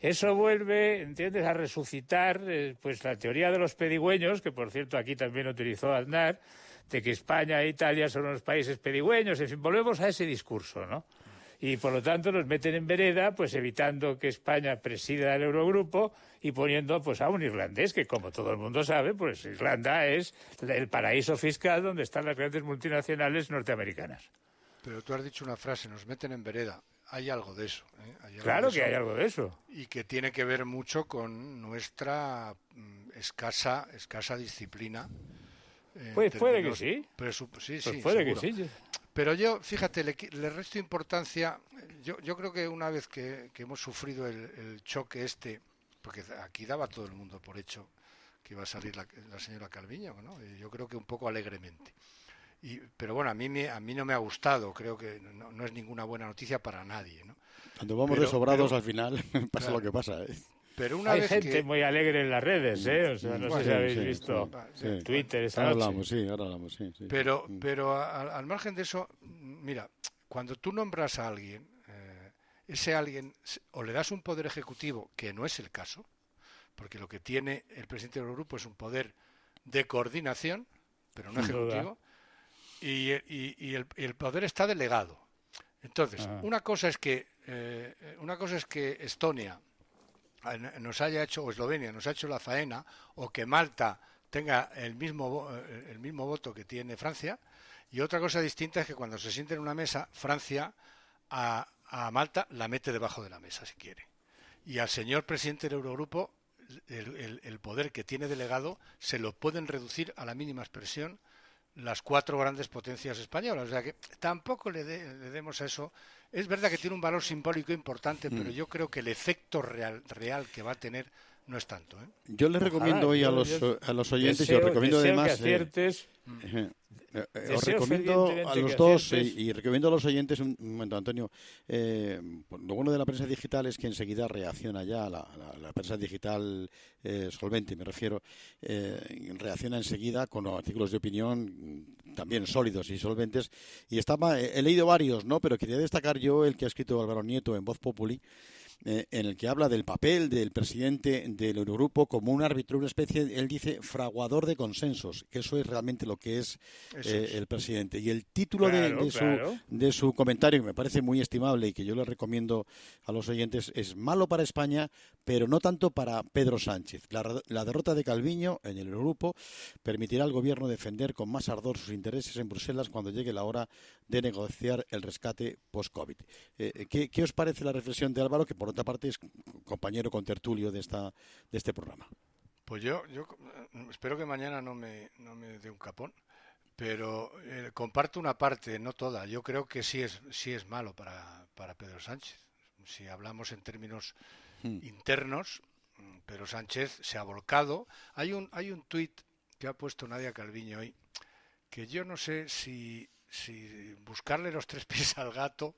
eso vuelve, ¿entiendes?, a resucitar eh, pues la teoría de los pedigüeños, que por cierto aquí también utilizó Aznar, de que España e Italia son unos países pedigüeños. En fin, volvemos a ese discurso, ¿no? Y por lo tanto nos meten en vereda, pues evitando que España presida el Eurogrupo y poniendo pues a un irlandés, que como todo el mundo sabe, pues Irlanda es el paraíso fiscal donde están las grandes multinacionales norteamericanas. Pero tú has dicho una frase, nos meten en vereda. Hay algo de eso. ¿eh? Hay algo claro de que eso, hay algo de eso. Y que tiene que ver mucho con nuestra mm, escasa, escasa disciplina. Pues puede que sí. Presup sí, pues sí, puede seguro. que sí. Pero yo, fíjate, le, le resto importancia. Yo, yo creo que una vez que, que hemos sufrido el, el choque este, porque aquí daba todo el mundo por hecho que iba a salir la, la señora Calviño, ¿no? Y yo creo que un poco alegremente. Y, pero bueno, a mí, me, a mí no me ha gustado, creo que no, no es ninguna buena noticia para nadie, ¿no? Cuando vamos pero, de sobrados pero, al final pasa claro, lo que pasa, ¿eh? Pero una Hay vez gente que... muy alegre en las redes, ¿eh? O sea, no bueno, sé si habéis sí, visto sí, en sí. Twitter esta ahora noche. Hablamos, sí, ahora hablamos, sí, sí. Pero, pero a, al margen de eso, mira, cuando tú nombras a alguien, eh, ese alguien, o le das un poder ejecutivo, que no es el caso, porque lo que tiene el presidente del Eurogrupo es un poder de coordinación, pero no ejecutivo, y, y, y, el, y el poder está delegado. Entonces, Ajá. una cosa es que eh, una cosa es que Estonia nos haya hecho, o Eslovenia nos ha hecho la faena, o que Malta tenga el mismo el mismo voto que tiene Francia, y otra cosa distinta es que cuando se siente en una mesa, Francia a, a Malta la mete debajo de la mesa si quiere, y al señor presidente del Eurogrupo el, el, el poder que tiene delegado se lo pueden reducir a la mínima expresión las cuatro grandes potencias españolas. O sea que tampoco le, de, le demos a eso. Es verdad que tiene un valor simbólico importante, mm. pero yo creo que el efecto real, real que va a tener no es tanto, ¿eh? Yo les recomiendo hoy a los, a los oyentes, deseo, y os recomiendo además... Que aciertes, eh, eh, eh, os recomiendo a los dos, eh, y recomiendo a los oyentes, un, un momento, Antonio, eh, lo bueno de la prensa digital es que enseguida reacciona ya, la, la, la prensa digital eh, solvente, me refiero, eh, reacciona enseguida con artículos de opinión también sólidos y solventes, y estaba, he leído varios, ¿no? Pero quería destacar yo el que ha escrito Álvaro Nieto en Voz Populi, Eh, en el que habla del papel del presidente del Eurogrupo como un árbitro, una especie, él dice, fraguador de consensos, que eso es realmente lo que es, eh, es. el presidente. Y el título claro, de, de, claro. su, de su comentario, que me parece muy estimable y que yo le recomiendo a los oyentes, es malo para España, pero no tanto para Pedro Sánchez. La, la derrota de Calviño en el Eurogrupo permitirá al gobierno defender con más ardor sus intereses en Bruselas cuando llegue la hora de negociar el rescate post-COVID. Eh, ¿qué, ¿Qué os parece la reflexión de Álvaro, que por otra parte es compañero contertulio de esta de este programa? Pues yo yo espero que mañana no me no me dé un capón, pero eh, comparto una parte, no toda. Yo creo que sí es sí es malo para para Pedro Sánchez. Si hablamos en términos hmm. internos, Pedro Sánchez se ha volcado. Hay un hay un tuit que ha puesto Nadia Calviño hoy que yo no sé si si buscarle los tres pies al gato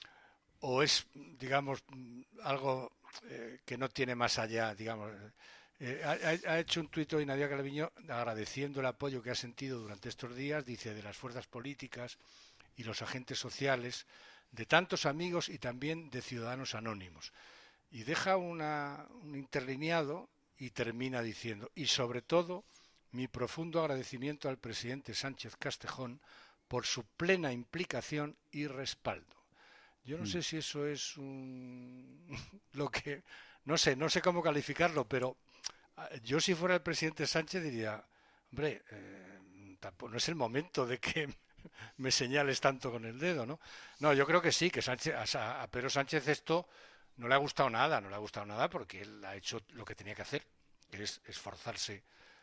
o es, digamos, algo eh, que no tiene más allá, digamos. Eh, ha, ha hecho un tuit hoy Nadia Calviño agradeciendo el apoyo que ha sentido durante estos días, dice, de las fuerzas políticas y los agentes sociales, de tantos amigos y también de ciudadanos anónimos. Y deja una, un interlineado y termina diciendo, y sobre todo, mi profundo agradecimiento al presidente Sánchez Castejón por su plena implicación y respaldo. Yo no sé si eso es un... lo que... No sé, no sé cómo calificarlo, pero yo si fuera el presidente Sánchez diría, hombre, eh, tampoco, no es el momento de que me señales tanto con el dedo, ¿no? No, yo creo que sí, que Sánchez, a, a Pedro Sánchez esto no le ha gustado nada, no le ha gustado nada porque él ha hecho lo que tenía que hacer, que es esforzarse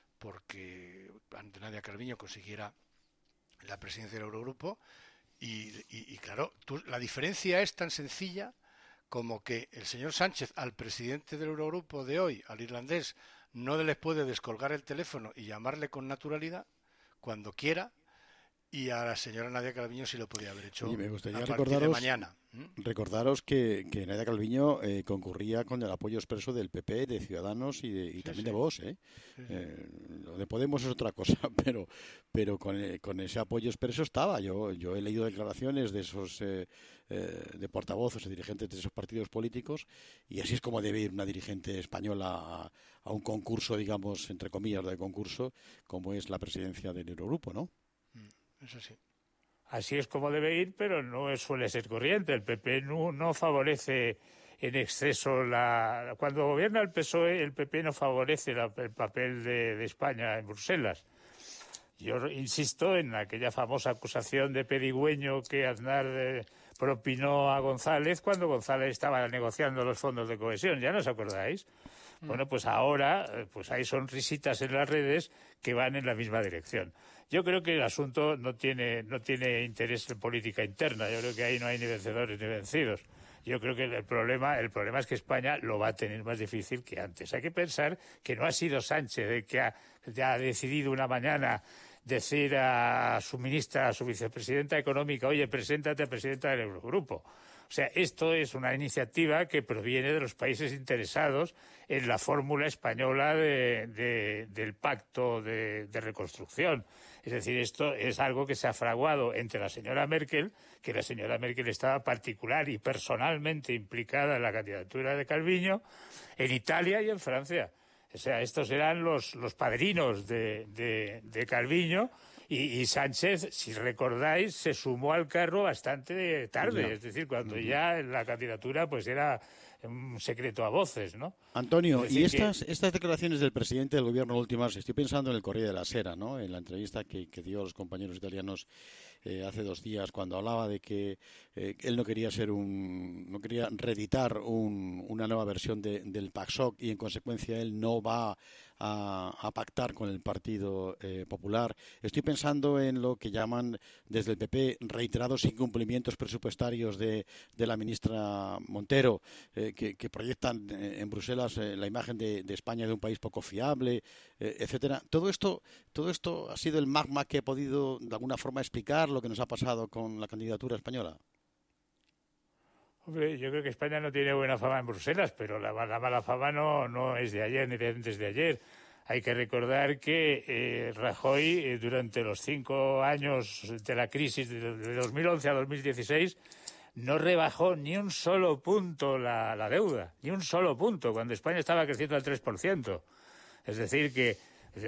porque ante Nadia Calviño consiguiera la presidencia del Eurogrupo. Y, y, y claro, tú, la diferencia es tan sencilla como que el señor Sánchez al presidente del Eurogrupo de hoy, al irlandés, no les puede descolgar el teléfono y llamarle con naturalidad cuando quiera, y a la señora Nadia Calviño sí lo podía haber hecho y me gustaría a recordaros, partir de mañana. Recordaros que, que Nadia Calviño eh, concurría con el apoyo expreso del P P, de Ciudadanos y, de, y sí, también sí. de Vox. ¿eh? Sí, sí. Eh, lo de Podemos es otra cosa, pero pero con, eh, con ese apoyo expreso estaba. Yo yo he leído declaraciones de esos eh, eh, de portavoces, de dirigentes de esos partidos políticos, y así es como debe ir una dirigente española a, a un concurso, digamos, entre comillas, de concurso, como es la presidencia del Eurogrupo, ¿no? Eso sí. Así es como debe ir, pero no suele ser corriente. El P P no, no favorece en exceso la... Cuando gobierna el P S O E, el P P no favorece la, el papel de, de España en Bruselas. Yo insisto en aquella famosa acusación de pedigüeño que Aznar eh, propinó a González cuando González estaba negociando los fondos de cohesión. ¿Ya no os acordáis? Mm. Bueno, pues ahora pues hay sonrisitas en las redes que van en la misma dirección. Yo creo que el asunto no tiene no tiene interés en política interna. Yo creo que ahí no hay ni vencedores ni vencidos. Yo creo que el problema el problema es que España lo va a tener más difícil que antes. Hay que pensar que no ha sido Sánchez el que ha, ha decidido una mañana decir a su ministra, a su vicepresidenta económica, oye, preséntate presidenta del Eurogrupo. O sea, esto es una iniciativa que proviene de los países interesados en la fórmula española de, de, del pacto de, de reconstrucción. Es decir, esto es algo que se ha fraguado entre la señora Merkel, que la señora Merkel estaba particular y personalmente implicada en la candidatura de Calviño, en Italia y en Francia. O sea, estos eran los, los padrinos de, de, de Calviño. Y, y Sánchez, si recordáis, se sumó al carro bastante tarde, ya. Es decir, cuando uh-huh. ya la candidatura pues era un secreto a voces, ¿no? Antonio, y estas que... estas declaraciones del presidente del gobierno últimas, estoy pensando en el Corriere della Sera, ¿no? En la entrevista que, que dio a los compañeros italianos eh, hace dos días, cuando hablaba de que eh, él no quería ser un, no quería reeditar un, una nueva versión de, del PASOK y en consecuencia él no va a, a pactar con el Partido eh, Popular. Estoy pensando en lo que llaman desde el P P reiterados incumplimientos presupuestarios de, de la ministra Montero, eh, que, que proyectan eh, en Bruselas eh, la imagen de, de España de un país poco fiable, eh, etcétera. Todo esto, todo esto ha sido el magma que ha podido de alguna forma explicar lo que nos ha pasado con la candidatura española. Hombre, yo creo que España no tiene buena fama en Bruselas, pero la, la mala fama no, no es de ayer ni de antes de ayer. Hay que recordar que eh, Rajoy, eh, durante los cinco años de la crisis de, de dos mil once a dos mil dieciséis, no rebajó ni un solo punto la, la deuda, ni un solo punto, cuando España estaba creciendo al tres por ciento. Es decir, que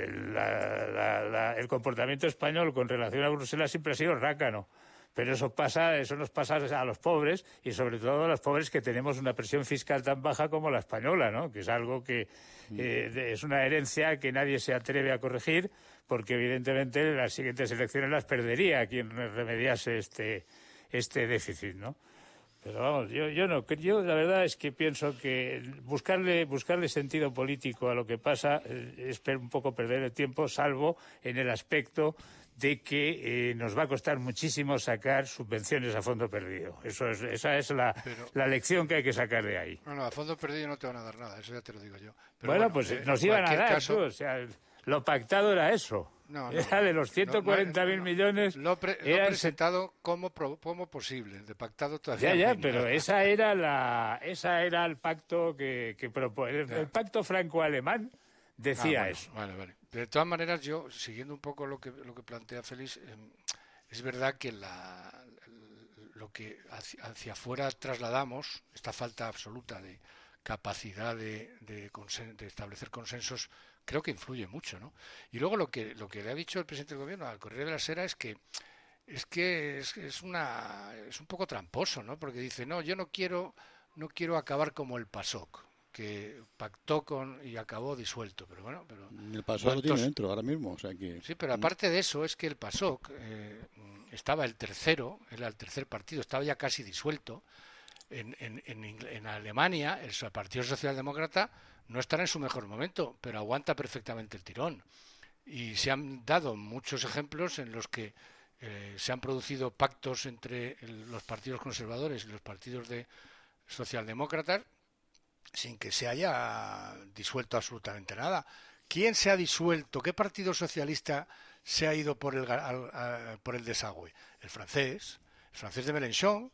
la, la, la, el comportamiento español con relación a Bruselas siempre ha sido rácano. Pero eso pasa, eso nos pasa a los pobres y sobre todo a los pobres que tenemos una presión fiscal tan baja como la española, ¿no? Que es algo que eh, es una herencia que nadie se atreve a corregir porque evidentemente las siguientes elecciones las perdería quien remediase este este déficit, ¿no? Pero vamos, yo yo no, yo la verdad es que pienso que buscarle buscarle sentido político a lo que pasa es un poco perder el tiempo, salvo en el aspecto de que eh, nos va a costar muchísimo sacar subvenciones a fondo perdido. Eso es, esa es la, Pero, la lección que hay que sacar de ahí. No, no, a fondo perdido no te van a dar nada, eso ya te lo digo yo. Pero bueno, bueno, pues eh, nos iban a dar, caso... tú, o sea, lo pactado era eso. No, no, era de los ciento cuarenta mil no, no, no. millones. Lo, pre, lo he presentado como, pro, como posible, de pactado todavía. Ya, ya, no pero esa era la, esa era el pacto que, que propone. El, el pacto franco-alemán decía ah, bueno, eso. Vale, vale. De todas maneras, yo, siguiendo un poco lo que lo que plantea Félix, eh, es verdad que la, lo que hacia, hacia afuera trasladamos, esta falta absoluta de capacidad de, de, consen, de establecer consensos, creo que influye mucho, ¿no? Y luego lo que lo que le ha dicho el presidente del gobierno al Corriere della Sera es que es que es, es una es un poco tramposo, ¿no? Porque dice, no, yo no quiero no quiero acabar como el PASOK, que pactó con y acabó disuelto, pero bueno, pero el PASOK lo tiene dentro ahora mismo, o sea que sí, pero aparte de eso es que el PASOK eh, estaba el tercero, era el tercer partido, estaba ya casi disuelto. En, en, en, en Alemania el Partido Socialdemócrata no estará en su mejor momento, pero aguanta perfectamente el tirón. Y se han dado muchos ejemplos en los que eh, se han producido pactos entre el, los partidos conservadores y los partidos de socialdemócratas sin que se haya disuelto absolutamente nada. ¿Quién se ha disuelto? ¿Qué partido socialista se ha ido por el, al, a, por el desagüe? El francés, el francés de Mélenchon,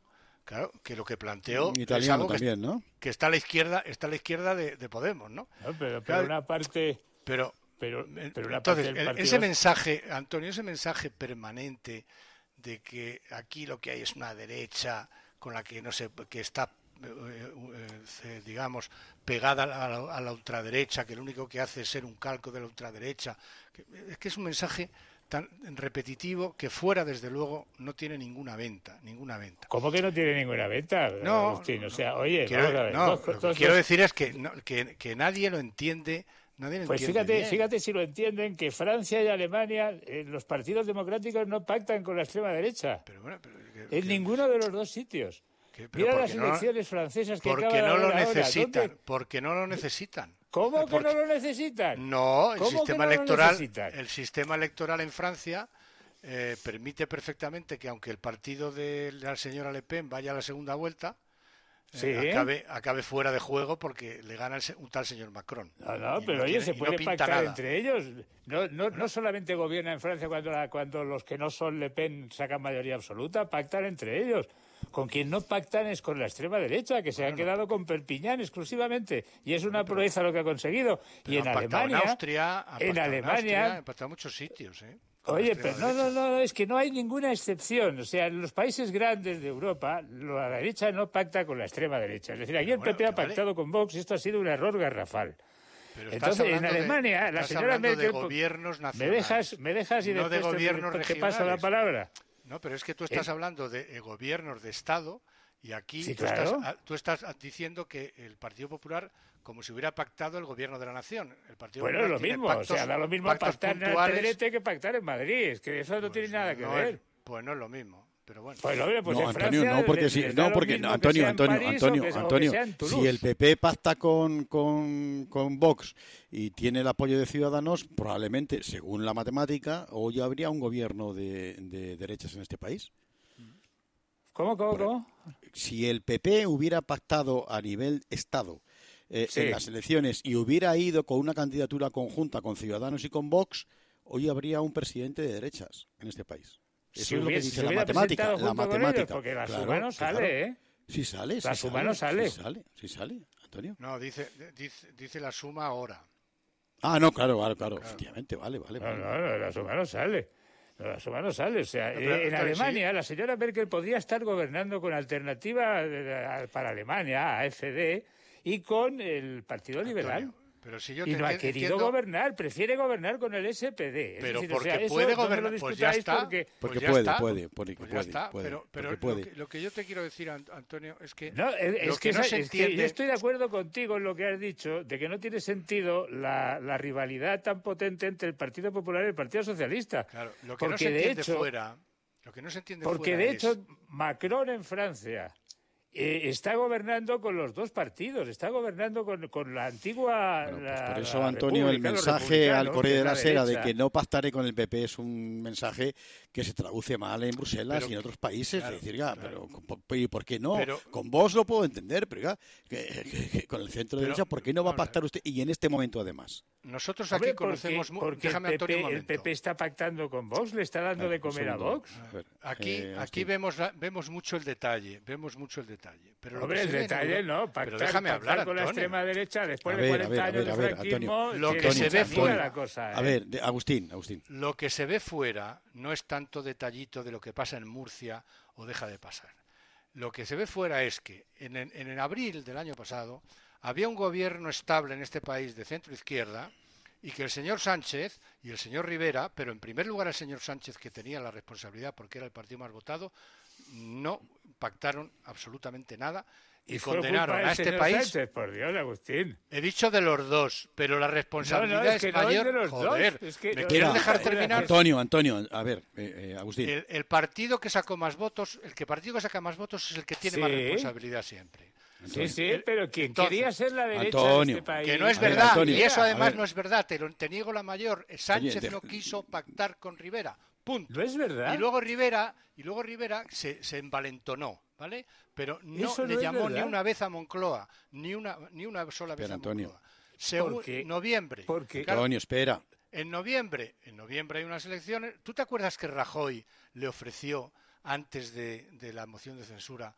Claro, que lo que planteó italiano es algo también, que, ¿no? que está a la izquierda, está a la izquierda de, de Podemos, ¿no? no pero, pero claro, una parte... Pero, pero, pero una entonces, parte del partido... ese mensaje, Antonio, ese mensaje permanente de que aquí lo que hay es una derecha con la que no sé, que está, eh, eh, digamos, pegada a la, a la ultraderecha, que lo único que hace es ser un calco de la ultraderecha, que, es que es un mensaje tan repetitivo que fuera, desde luego, no tiene ninguna venta, ninguna venta. ¿Cómo que no tiene ninguna venta, no, Agustín? O sea, oye, quiero, vamos a ver, no, dos, lo que dos, quiero dos. decir es que, no, que, que nadie lo entiende. Nadie lo pues entiende fíjate, bien. fíjate si lo entienden, que Francia y Alemania, eh, los partidos democráticos no pactan con la extrema derecha. Pero bueno, pero, que, en que, ninguno de los dos sitios. Que, pero Mira las no, elecciones francesas que porque acaban no lo de haber necesitan, ahora. porque no lo necesitan. ¿Cómo que porque, no lo necesitan? No, el ¿Cómo sistema que no electoral, lo necesitan? el sistema electoral en Francia eh, permite perfectamente que aunque el partido de la señora Le Pen vaya a la segunda vuelta, sí. eh, acabe, acabe fuera de juego porque le gana el, un tal señor Macron. No, no, y pero no oye, tiene, se puede no pactar nada. entre ellos. No, no, no solamente gobierna en Francia cuando, la, cuando los que no son Le Pen sacan mayoría absoluta, pactan entre ellos. Con quien no pactan es con la extrema derecha, que se bueno, han quedado con Perpiñán exclusivamente. Y es una proeza lo que ha conseguido. Y en Alemania... En Austria, en Alemania... Han pactado en muchos sitios, ¿eh? Oye, pero no, no, no, es que no hay ninguna excepción. O sea, en los países grandes de Europa, la derecha no pacta con la extrema derecha. Es decir, aquí el bueno, P P ha vale. pactado con Vox y esto ha sido un error garrafal. Pero entonces, en Alemania, de, la señora Merkel... de gobiernos nacionales, ¿Me dejas, me dejas y no después de gobiernos te, te regionales. paso la palabra? No, pero es que tú estás eh, hablando de eh, gobiernos de Estado y aquí sí, tú, claro. estás, tú estás diciendo que el Partido Popular, como si hubiera pactado el gobierno de la nación. El Partido bueno, Popular es lo mismo, pactos, o sea, da lo mismo pactar en Alpedrete que pactar en Madrid, es que eso no pues tiene nada que no ver. Es, pues no es lo mismo. Pero bueno. Pues, oye, pues no, en Antonio, Francia no, porque, les, sí, les no, porque no, Antonio, que Antonio, París, Antonio, que, Antonio, si el P P pacta con, con, con Vox y tiene el apoyo de Ciudadanos, probablemente, según la matemática, hoy habría un gobierno de, de derechas en este país. ¿Cómo, cómo, Por, cómo? Si el P P hubiera pactado a nivel Estado eh, sí. en las elecciones y hubiera ido con una candidatura conjunta con Ciudadanos y con Vox, hoy habría un presidente de derechas en este país. Eso si es lo que hubiese, dice si la matemática. La matemática. Ellos, porque la claro, suma no sale, claro. ¿eh? Sí sale, sí la suma sale, no sale. Sí sale, sí sale, Antonio. No, dice, dice, dice la suma ahora. Ah, no, claro, claro, claro, claro. Efectivamente, vale, vale. No, vale. no, no, la suma no sale. No, la suma no sale. O sea, no, pero, eh, en pero Alemania sí. la señora Merkel podría estar gobernando con alternativa para Alemania, A F D, y con el Partido Antonio, Liberal. Pero si yo y te no ha querido entiendo... gobernar, prefiere gobernar con el S P D. Pero es decir, porque o sea, puede eso gobernar, no pues ya está. Porque, porque pues ya puede, está. puede, puede, pues puede, ya está. puede, pero pero lo, puede. que, lo que yo te quiero decir, Antonio, es que no, es, es que, que no es, se es entiende... que yo estoy de acuerdo contigo en lo que has dicho, de que no tiene sentido la, la rivalidad tan potente entre el Partido Popular y el Partido Socialista. Claro, lo que porque no se de entiende hecho, fuera... Lo que no se entiende porque fuera de es... hecho Macron en Francia eh, está gobernando con los dos partidos, está gobernando con, con la antigua... Bueno, pues la, por eso, la Antonio, el mensaje al Correo de la Sera de que no pactaré con el P P es un mensaje que se traduce mal en Bruselas pero, y en otros países. Claro, es decir, claro. pero ¿y por qué no? Pero, con vos lo puedo entender, pero que, que, que, con el centro de derecha, ¿por qué no va a pactar usted? Y en este momento, además. Nosotros aquí Hombre, conocemos... Porque, porque déjame, el, P P, Antonio, el P P está pactando con Vox, le está dando ver, de comer a Vox. A ver, aquí eh, aquí vemos, vemos mucho el detalle, vemos mucho el detalle. Pero Hombre, el detalle en... no, pactar, pero déjame pactar hablar, con Antonio. la extrema derecha después ver, de cuarenta a ver, años a ver, de franquismo, Antonio, lo que, que se ve fuera, la cosa, ¿eh? A ver, de, Agustín, Agustín. Lo que se ve fuera no es tanto detallito de lo que pasa en Murcia o deja de pasar. Lo que se ve fuera es que en, en, en abril del año pasado había un gobierno estable en este país de centro-izquierda y que el señor Sánchez y el señor Rivera, pero en primer lugar el señor Sánchez, que tenía la responsabilidad porque era el partido más votado, no pactaron absolutamente nada y, y condenaron a este país. Sánchez, por Dios, Agustín. He dicho de los dos, pero la responsabilidad no, no, es, es no mayor. Es de los Joder, dos. Es que, ¿me no, quieres no, dejar no, terminar? Antonio, Antonio, a ver, eh, eh, Agustín. El, el partido que sacó más votos, el que partido que saca más votos es el que tiene sí. más responsabilidad siempre. Antonio. Sí, sí, pero quien Entonces, quería ser la derecha Antonio, de este país... Que no es ver, verdad, Antonio, y eso además ver. no es verdad, te, lo, te niego la mayor. Sánchez Oye, no quiso pactar con Rivera, punto. No es verdad. Y luego Rivera, y luego Rivera se, se envalentonó, ¿vale? Pero no, no le llamó ni una vez a Moncloa, ni una, ni una sola vez Pero, a Antonio, Moncloa. Según noviembre. Porque, claro, Antonio, espera. En noviembre, en noviembre hay unas elecciones. ¿Tú te acuerdas que Rajoy le ofreció, antes de, de la moción de censura,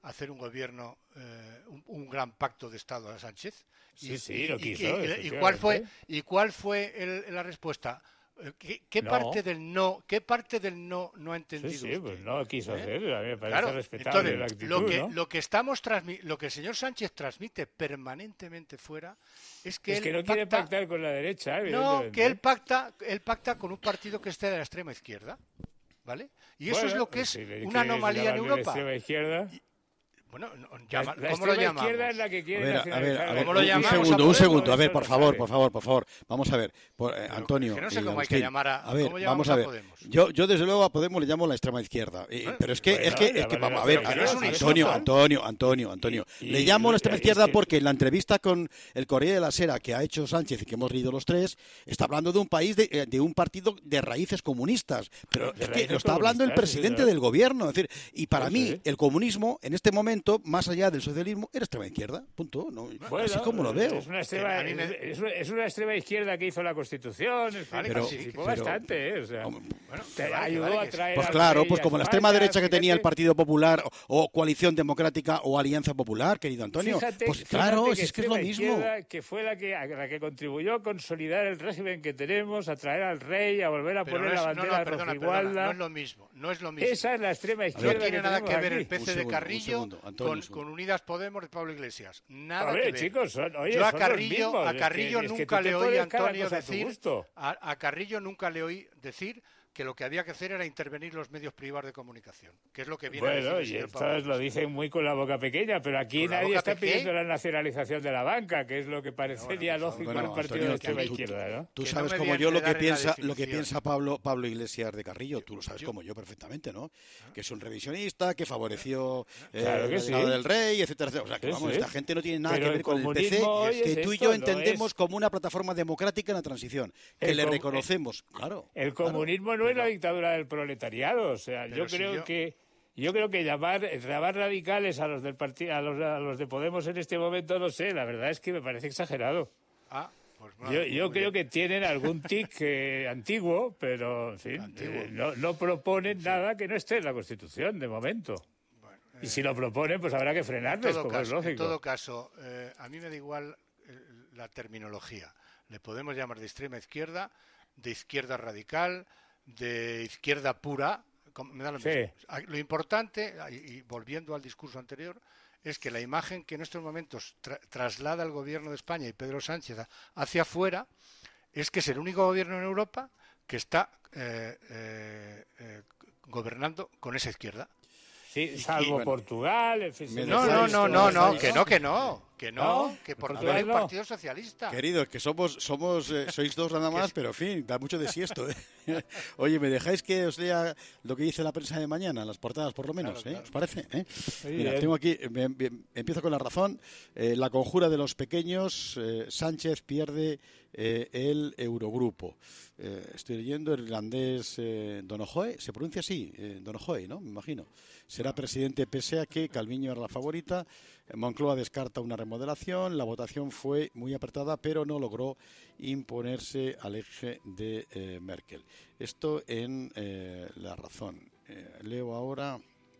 hacer un gobierno, eh, un, un gran pacto de Estado a Sánchez. Sí, y, sí, lo y, quiso. Y, y, cuál fue, y cuál fue el, la respuesta? ¿Qué, qué no. parte del no, qué parte del no no ha entendido Sí, sí, usted? pues no quiso ¿Eh? hacer. A mí me parece claro, respetable entonces, la actitud, lo que ¿no? lo que estamos transmi lo que el señor Sánchez transmite permanentemente fuera es que es él que no pacta, quiere pactar con la derecha, no, que él pacta, él pacta con un partido que esté de la extrema izquierda, ¿vale? Y eso bueno, es lo que es si una anomalía en Europa. La extrema izquierda. Y, Bueno, no, llama, la, la ¿cómo lo llamamos? Izquierda es la que quiere a ver, a ver, a ver, ¿Cómo lo un, llamamos? un segundo, un segundo, a ver, por Eso favor, no por favor, por favor. Vamos a ver, por, eh, Antonio. Que no sé y cómo hay que Agustín. llamar a, a ver, ¿cómo vamos a a ver. Podemos? Yo, yo desde luego a Podemos le llamo la extrema izquierda, eh, bueno, pero es que, bueno, es que, es que vamos a ver, pero no es un Antonio, insulto. Antonio, Antonio, Antonio. Y- Le y- llamo la y- extrema es izquierda que- porque en la entrevista con el Corriere de la Sera que ha hecho Sánchez y que hemos leído los tres, está hablando de un país de, eh, de un partido de raíces comunistas, pero De es que raíces lo está hablando el comunistas, sí, presidente señor. del gobierno, es decir, y para Sí, mí sí. el comunismo en este momento, más allá del socialismo, era extrema izquierda, punto. No, Bueno, así como lo veo. Es una, extrema, A mí me- es, una, es una extrema izquierda que hizo la Constitución, en fin, Vale, pero- participó pero- bastante, ¿eh? O sea, Hombre, Bueno, te que vale, que ayudó vale, a que- traer Pues al claro, rey pues a como la España, extrema derecha que tenía el fíjate. Partido Popular o, o Coalición Democrática o Alianza Popular, querido Antonio. Fíjate, pues fíjate claro, que si es que es lo extrema mismo. izquierda, que fue la que, a la que contribuyó a consolidar el régimen que tenemos, a traer al rey, a volver a Pero poner no la es, no, bandera no, perdona, rojigualda. perdona, no es lo mismo, no es lo mismo. Esa es la extrema No izquierda. tiene nada que tenemos ver el aquí. P C Un de segundo, un Carrillo segundo, Antonio, con, un segundo. con Unidas Podemos de Pablo Iglesias. Nada A ver, que ver. chicos, son- oye, Yo a son los Carrillo, mismos, a es Carrillo que- es que nunca tú te le oí pones a cada Antonio cosa a tu decir, gusto. a, a Carrillo nunca le oí decir que lo que había que hacer era intervenir los medios privados de comunicación, que es lo que viene a Bueno, decir el y señor esto Pablo lo Iglesias. dicen muy con la boca pequeña, pero aquí ¿Con la nadie boca está pequeña? pidiendo la nacionalización de la banca, que es lo que Bueno, parecería bueno, lógico Bueno, en un partido Antonio, de extrema tú- tú- izquierda, ¿no? Tú Que sabes no me como voy a yo lo que enredar en la piensa lo que definición. piensa Pablo Pablo Iglesias de Carrillo, tú lo sabes yo- como yo perfectamente, ¿no? Que es un revisionista, que favoreció eh, Claro que el sí. legado del rey, etcétera, etcétera. O sea, que Sí, vamos, sí. esta gente no tiene nada Pero que ver el con el P C, comunismo hoy que es tú y esto, yo no entendemos es- como una plataforma democrática en la transición, que El le com- reconocemos, claro. El claro. comunismo no es la dictadura del proletariado, o sea, Pero yo si creo yo- que yo creo que llamar, llamar radicales a los del partido, a los, a los de Podemos en este momento, no sé, la verdad es que me parece exagerado. Ah, pues bueno, Yo, yo muy creo bien. que tienen algún tic eh, antiguo, pero en fin, Antiguo. eh, no, no proponen nada que no esté en la Constitución de momento. Bueno, Y si lo proponen, pues habrá que en frenarles, todo como caso, es lógico. en todo caso eh, a mí me da igual eh, la terminología. Le podemos llamar de extrema izquierda, de izquierda radical, de izquierda pura, com- me da lo Sí. mismo. Ah, Lo importante, ah, y, y volviendo al discurso anterior, es que la imagen que en estos momentos tra- traslada el gobierno de España y Pedro Sánchez a- hacia afuera es que es el único gobierno en Europa que está eh, eh, eh, gobernando con esa izquierda. Sí, salvo bueno, Portugal, en fin. me sí, No, dejáis- no, sí, no, sí, no, sí, no, sí. que no, que no, que no, ¿No? que Portugal Portugal es un no. partido socialista. Queridos, que somos, somos eh, sois dos nada más, pero en fin, da mucho de sí esto. ¿eh? Oye, ¿me dejáis que os lea lo que dice la prensa de mañana, las portadas por lo menos? Claro, ¿eh? claro. ¿Os parece? ¿eh? Muy Mira, bien. tengo aquí, me- me- empiezo con la razón. Eh, la conjura de los pequeños, eh, Sánchez pierde eh, el Eurogrupo. Eh, estoy leyendo el irlandés eh, Donohoe, se pronuncia así, eh, Donohoe, ¿no? Me imagino. Será presidente pese a que Calviño era la favorita. Moncloa descarta una remodelación. La votación fue muy apretada, pero no logró imponerse al eje de eh, Merkel. Esto en eh, La Razón. Eh, leo ahora,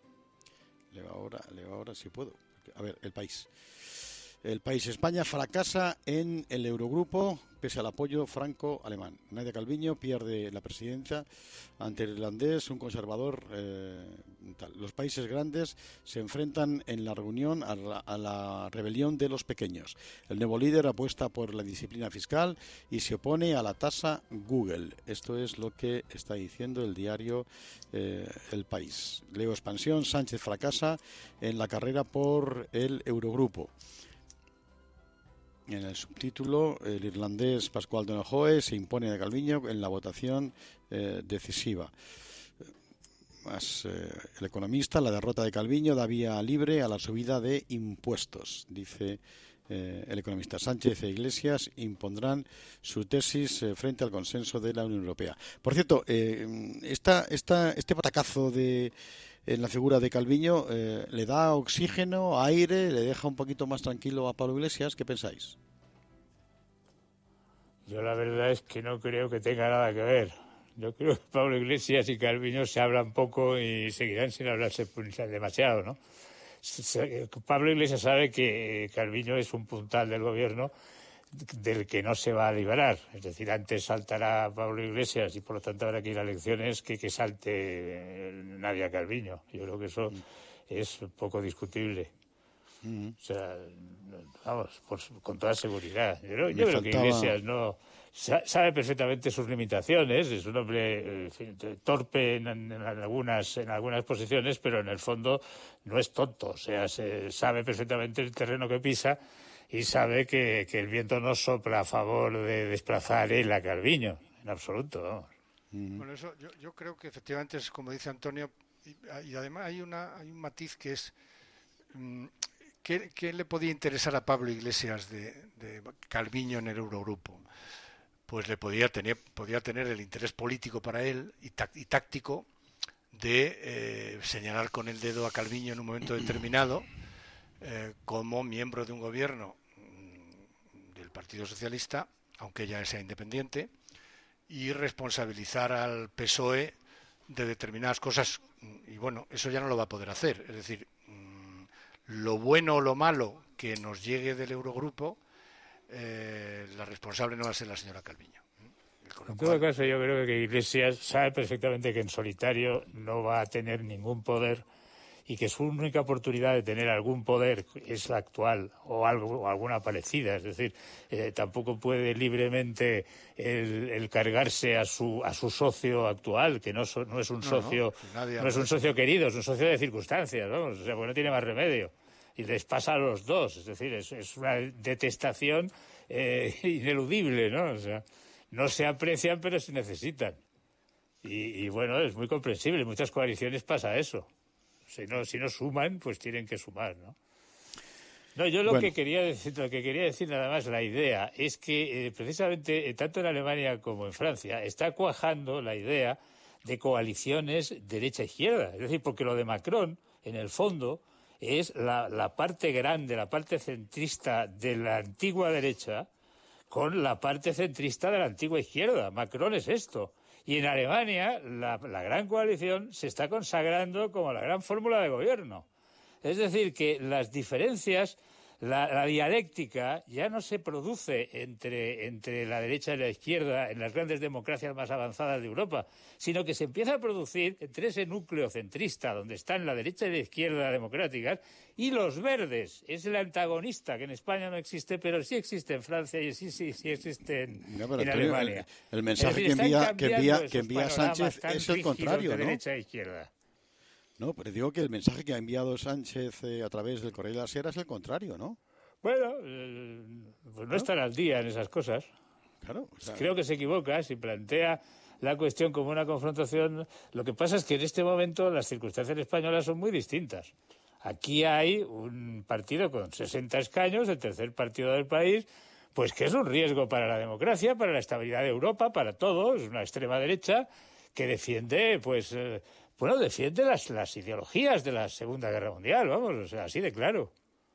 leo ahora, leo ahora si puedo. A ver, El País. El país, España fracasa en el Eurogrupo pese al apoyo franco-alemán. Nadia Calviño pierde la presidencia ante el irlandés, un conservador. Eh, tal. Los países grandes se enfrentan en la reunión a la, a la rebelión de los pequeños. El nuevo líder apuesta por la disciplina fiscal y se opone a la tasa Google. Esto es lo que está diciendo el diario eh, El País. Leo expansión, Sánchez fracasa en la carrera por el Eurogrupo. En el subtítulo, el irlandés Pascual Donohoe se impone a Calviño en la votación eh, decisiva. Más, eh, el economista, la derrota de Calviño da vía libre a la subida de impuestos, dice eh, el economista. Sánchez e Iglesias impondrán su tesis eh, frente al consenso de la Unión Europea. Por cierto, eh, esta, esta, este batacazo de en la figura de Calviño, eh, ¿le da oxígeno, aire, le deja un poquito más tranquilo a Pablo Iglesias? ¿Qué pensáis? Yo la verdad es que no creo que tenga nada que ver. Yo creo que Pablo Iglesias y Calviño se hablan poco y seguirán sin hablarse demasiado, ¿no? Pablo Iglesias sabe que Calviño es un puntal del gobierno del que no se va a liberar. Es decir, antes saltará Pablo Iglesias y por lo tanto habrá que ir a elecciones que, que salte Nadia Calviño. Yo creo que eso mm. es poco discutible. Mm. O sea, vamos, por, con toda seguridad. Yo, creo, yo creo que Iglesias no sabe perfectamente sus limitaciones, es un hombre en fin, torpe en, en, algunas, en algunas posiciones, pero en el fondo no es tonto. O sea, se sabe perfectamente el terreno que pisa y sabe que, que el viento no sopla a favor de desplazar él a Calviño, en absoluto, vamos. Mm. Bueno, eso yo, yo creo que efectivamente es como dice Antonio, y, y además hay, una, hay un matiz que es... Mmm, ¿qué, ¿qué le podía interesar a Pablo Iglesias de, de Calviño en el Eurogrupo? Pues le podía tener, podía tener el interés político para él y, y táctico de eh, señalar con el dedo a Calviño en un momento determinado eh, como miembro de un gobierno del Partido Socialista, aunque ella sea independiente, y responsabilizar al P S O E de determinadas cosas. Y bueno, eso ya no lo va a poder hacer. Es decir, lo bueno o lo malo que nos llegue del Eurogrupo, eh, la responsable no va a ser la señora Calviño. En todo caso, yo creo que Iglesias sabe perfectamente que en solitario no va a tener ningún poder y que su única oportunidad de tener algún poder es la actual o algo o alguna parecida. Es decir, eh, tampoco puede libremente el, el cargarse a su a su socio actual, que no, so, no es un socio no, no, no es un socio querido, es un socio de circunstancias, vamos, o sea, porque no tiene más remedio. Y les pasa a los dos, es decir, es, es una detestación eh, ineludible, ¿no? O sea, no se aprecian, pero se necesitan. Y, y bueno, es muy comprensible. En muchas coaliciones pasa eso. Si no, si no suman, pues tienen que sumar, ¿no? No, yo lo bueno. que quería decir, lo que quería decir nada más, la idea es que eh, precisamente eh, tanto en Alemania como en Francia está cuajando la idea de coaliciones derecha-izquierda. Es decir, porque lo de Macron, en el fondo, es la, la parte grande, la parte centrista de la antigua derecha con la parte centrista de la antigua izquierda. Macron es esto. Y en Alemania la, la gran coalición se está consagrando como la gran fórmula de gobierno. Es decir, que las diferencias, la, la dialéctica ya no se produce entre, entre la derecha y la izquierda en las grandes democracias más avanzadas de Europa, sino que se empieza a producir entre ese núcleo centrista donde están la derecha y la izquierda democráticas y los verdes. Es el antagonista que en España no existe, pero sí existe en Francia y sí, sí, sí existe en, no, en Antonio, Alemania. El, el mensaje decir, que envía, que envía, que envía Sánchez es el contrario, de ¿no? derecha e izquierda. No, pero digo que el mensaje que ha enviado Sánchez eh, a través del Correo de la Sierra es el contrario, ¿no? Bueno, eh, pues no, no están al día en esas cosas. Claro. O sea, creo que se equivoca si plantea la cuestión como una confrontación. Lo que pasa es que en este momento las circunstancias españolas son muy distintas. Aquí hay un partido con sesenta escaños, el tercer partido del país, pues que es un riesgo para la democracia, para la estabilidad de Europa, para todo. Es una extrema derecha que defiende, pues... Eh, Bueno, defiende las, las ideologías de la Segunda Guerra Mundial, vamos, o sea, así de claro.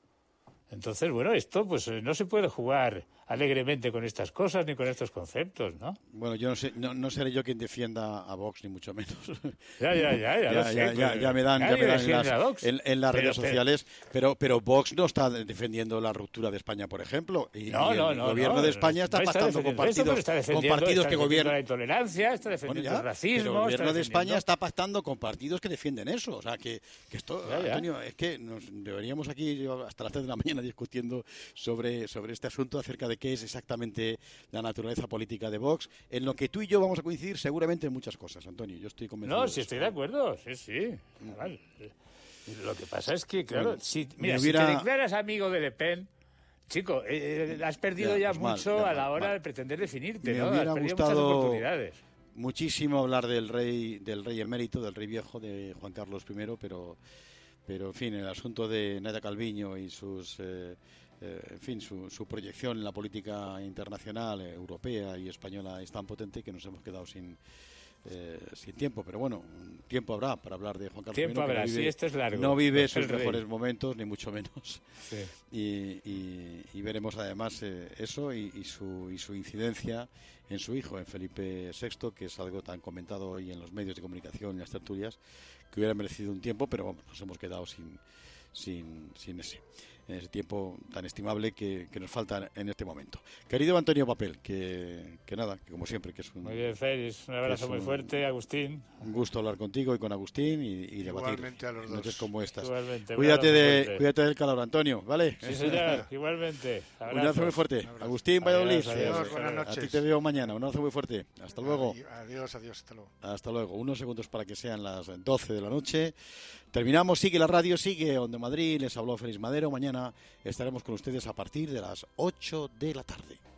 Entonces, bueno, esto pues no se puede jugar alegremente con estas cosas ni con estos conceptos, ¿no? Bueno, yo no sé, no, no seré yo quien defienda a Vox, ni mucho menos. Ya, ya, ya, ya, ya, lo ya, sé, ya, ya, ya me dan, ya me dan en las, en, en las pero, redes sociales, pero, pero Vox no está defendiendo la ruptura de España, por ejemplo, y, no, y el no, no, gobierno no, de España está, no está pactando con partidos, está con partidos que gobiernan la intolerancia, está defendiendo bueno, ya, el racismo. Pero el gobierno está de España está pactando con partidos que defienden eso, o sea, que, que esto, ya, ya. Antonio, es que nos deberíamos aquí hasta las tres de la mañana discutiendo sobre, sobre este asunto acerca de qué es exactamente la naturaleza política de Vox, en lo que tú y yo vamos a coincidir seguramente en muchas cosas, Antonio, yo estoy convencido. No, de sí eso. estoy de acuerdo, sí, sí. Mm. Lo que pasa es que, claro, bueno, si, mira, hubiera... si te declaras amigo de Le Pen, chico, eh, has perdido ya, ya pues mucho mal, ya, a la hora mal. de pretender definirte, me ¿no? Hubiera has perdido gustado muchas oportunidades. Muchísimo hablar del rey, del rey emérito, del rey viejo, de Juan Carlos primero, pero, pero en fin, el asunto de Nadia Calviño y sus... Eh, Eh, en fin, su, su proyección en la política internacional, eh, europea y española es tan potente que nos hemos quedado sin eh, sin tiempo, pero bueno, tiempo habrá para hablar de Juan Carlos tiempo primero, habrá, que no vive, sí, esto es largo. No vive pues sus mejores momentos, ni mucho menos. Sí. Y, y, y veremos además eh, eso y, y, su, y su incidencia en su hijo, en Felipe sexto, que es algo tan comentado hoy en los medios de comunicación y las tertulias, que hubiera merecido un tiempo, pero vamos, nos hemos quedado sin sin, sin ese, en ese tiempo tan estimable que, que nos falta en este momento. Querido Antonio Papel, que, que nada, que como siempre, que es un... Muy bien, Félix, un abrazo muy un, fuerte, Agustín. Un gusto hablar contigo y con Agustín y, y debatir igualmente a los dos. Noches como estas. Igualmente, cuídate, de, cuídate del calor, Antonio, ¿vale? Sí, señor, igualmente. Abrazos. Un abrazo muy fuerte. Agustín Valladolid. Adiós, adiós, buenas noches. A ti te veo mañana. Un abrazo muy fuerte. Hasta luego. Adiós, adiós, hasta luego. Hasta luego. Unos segundos para que sean las doce de la noche. Terminamos, sigue la radio, sigue Onda Madrid, les habló Félix Madero. Mañana estaremos con ustedes a partir de las ocho de la tarde.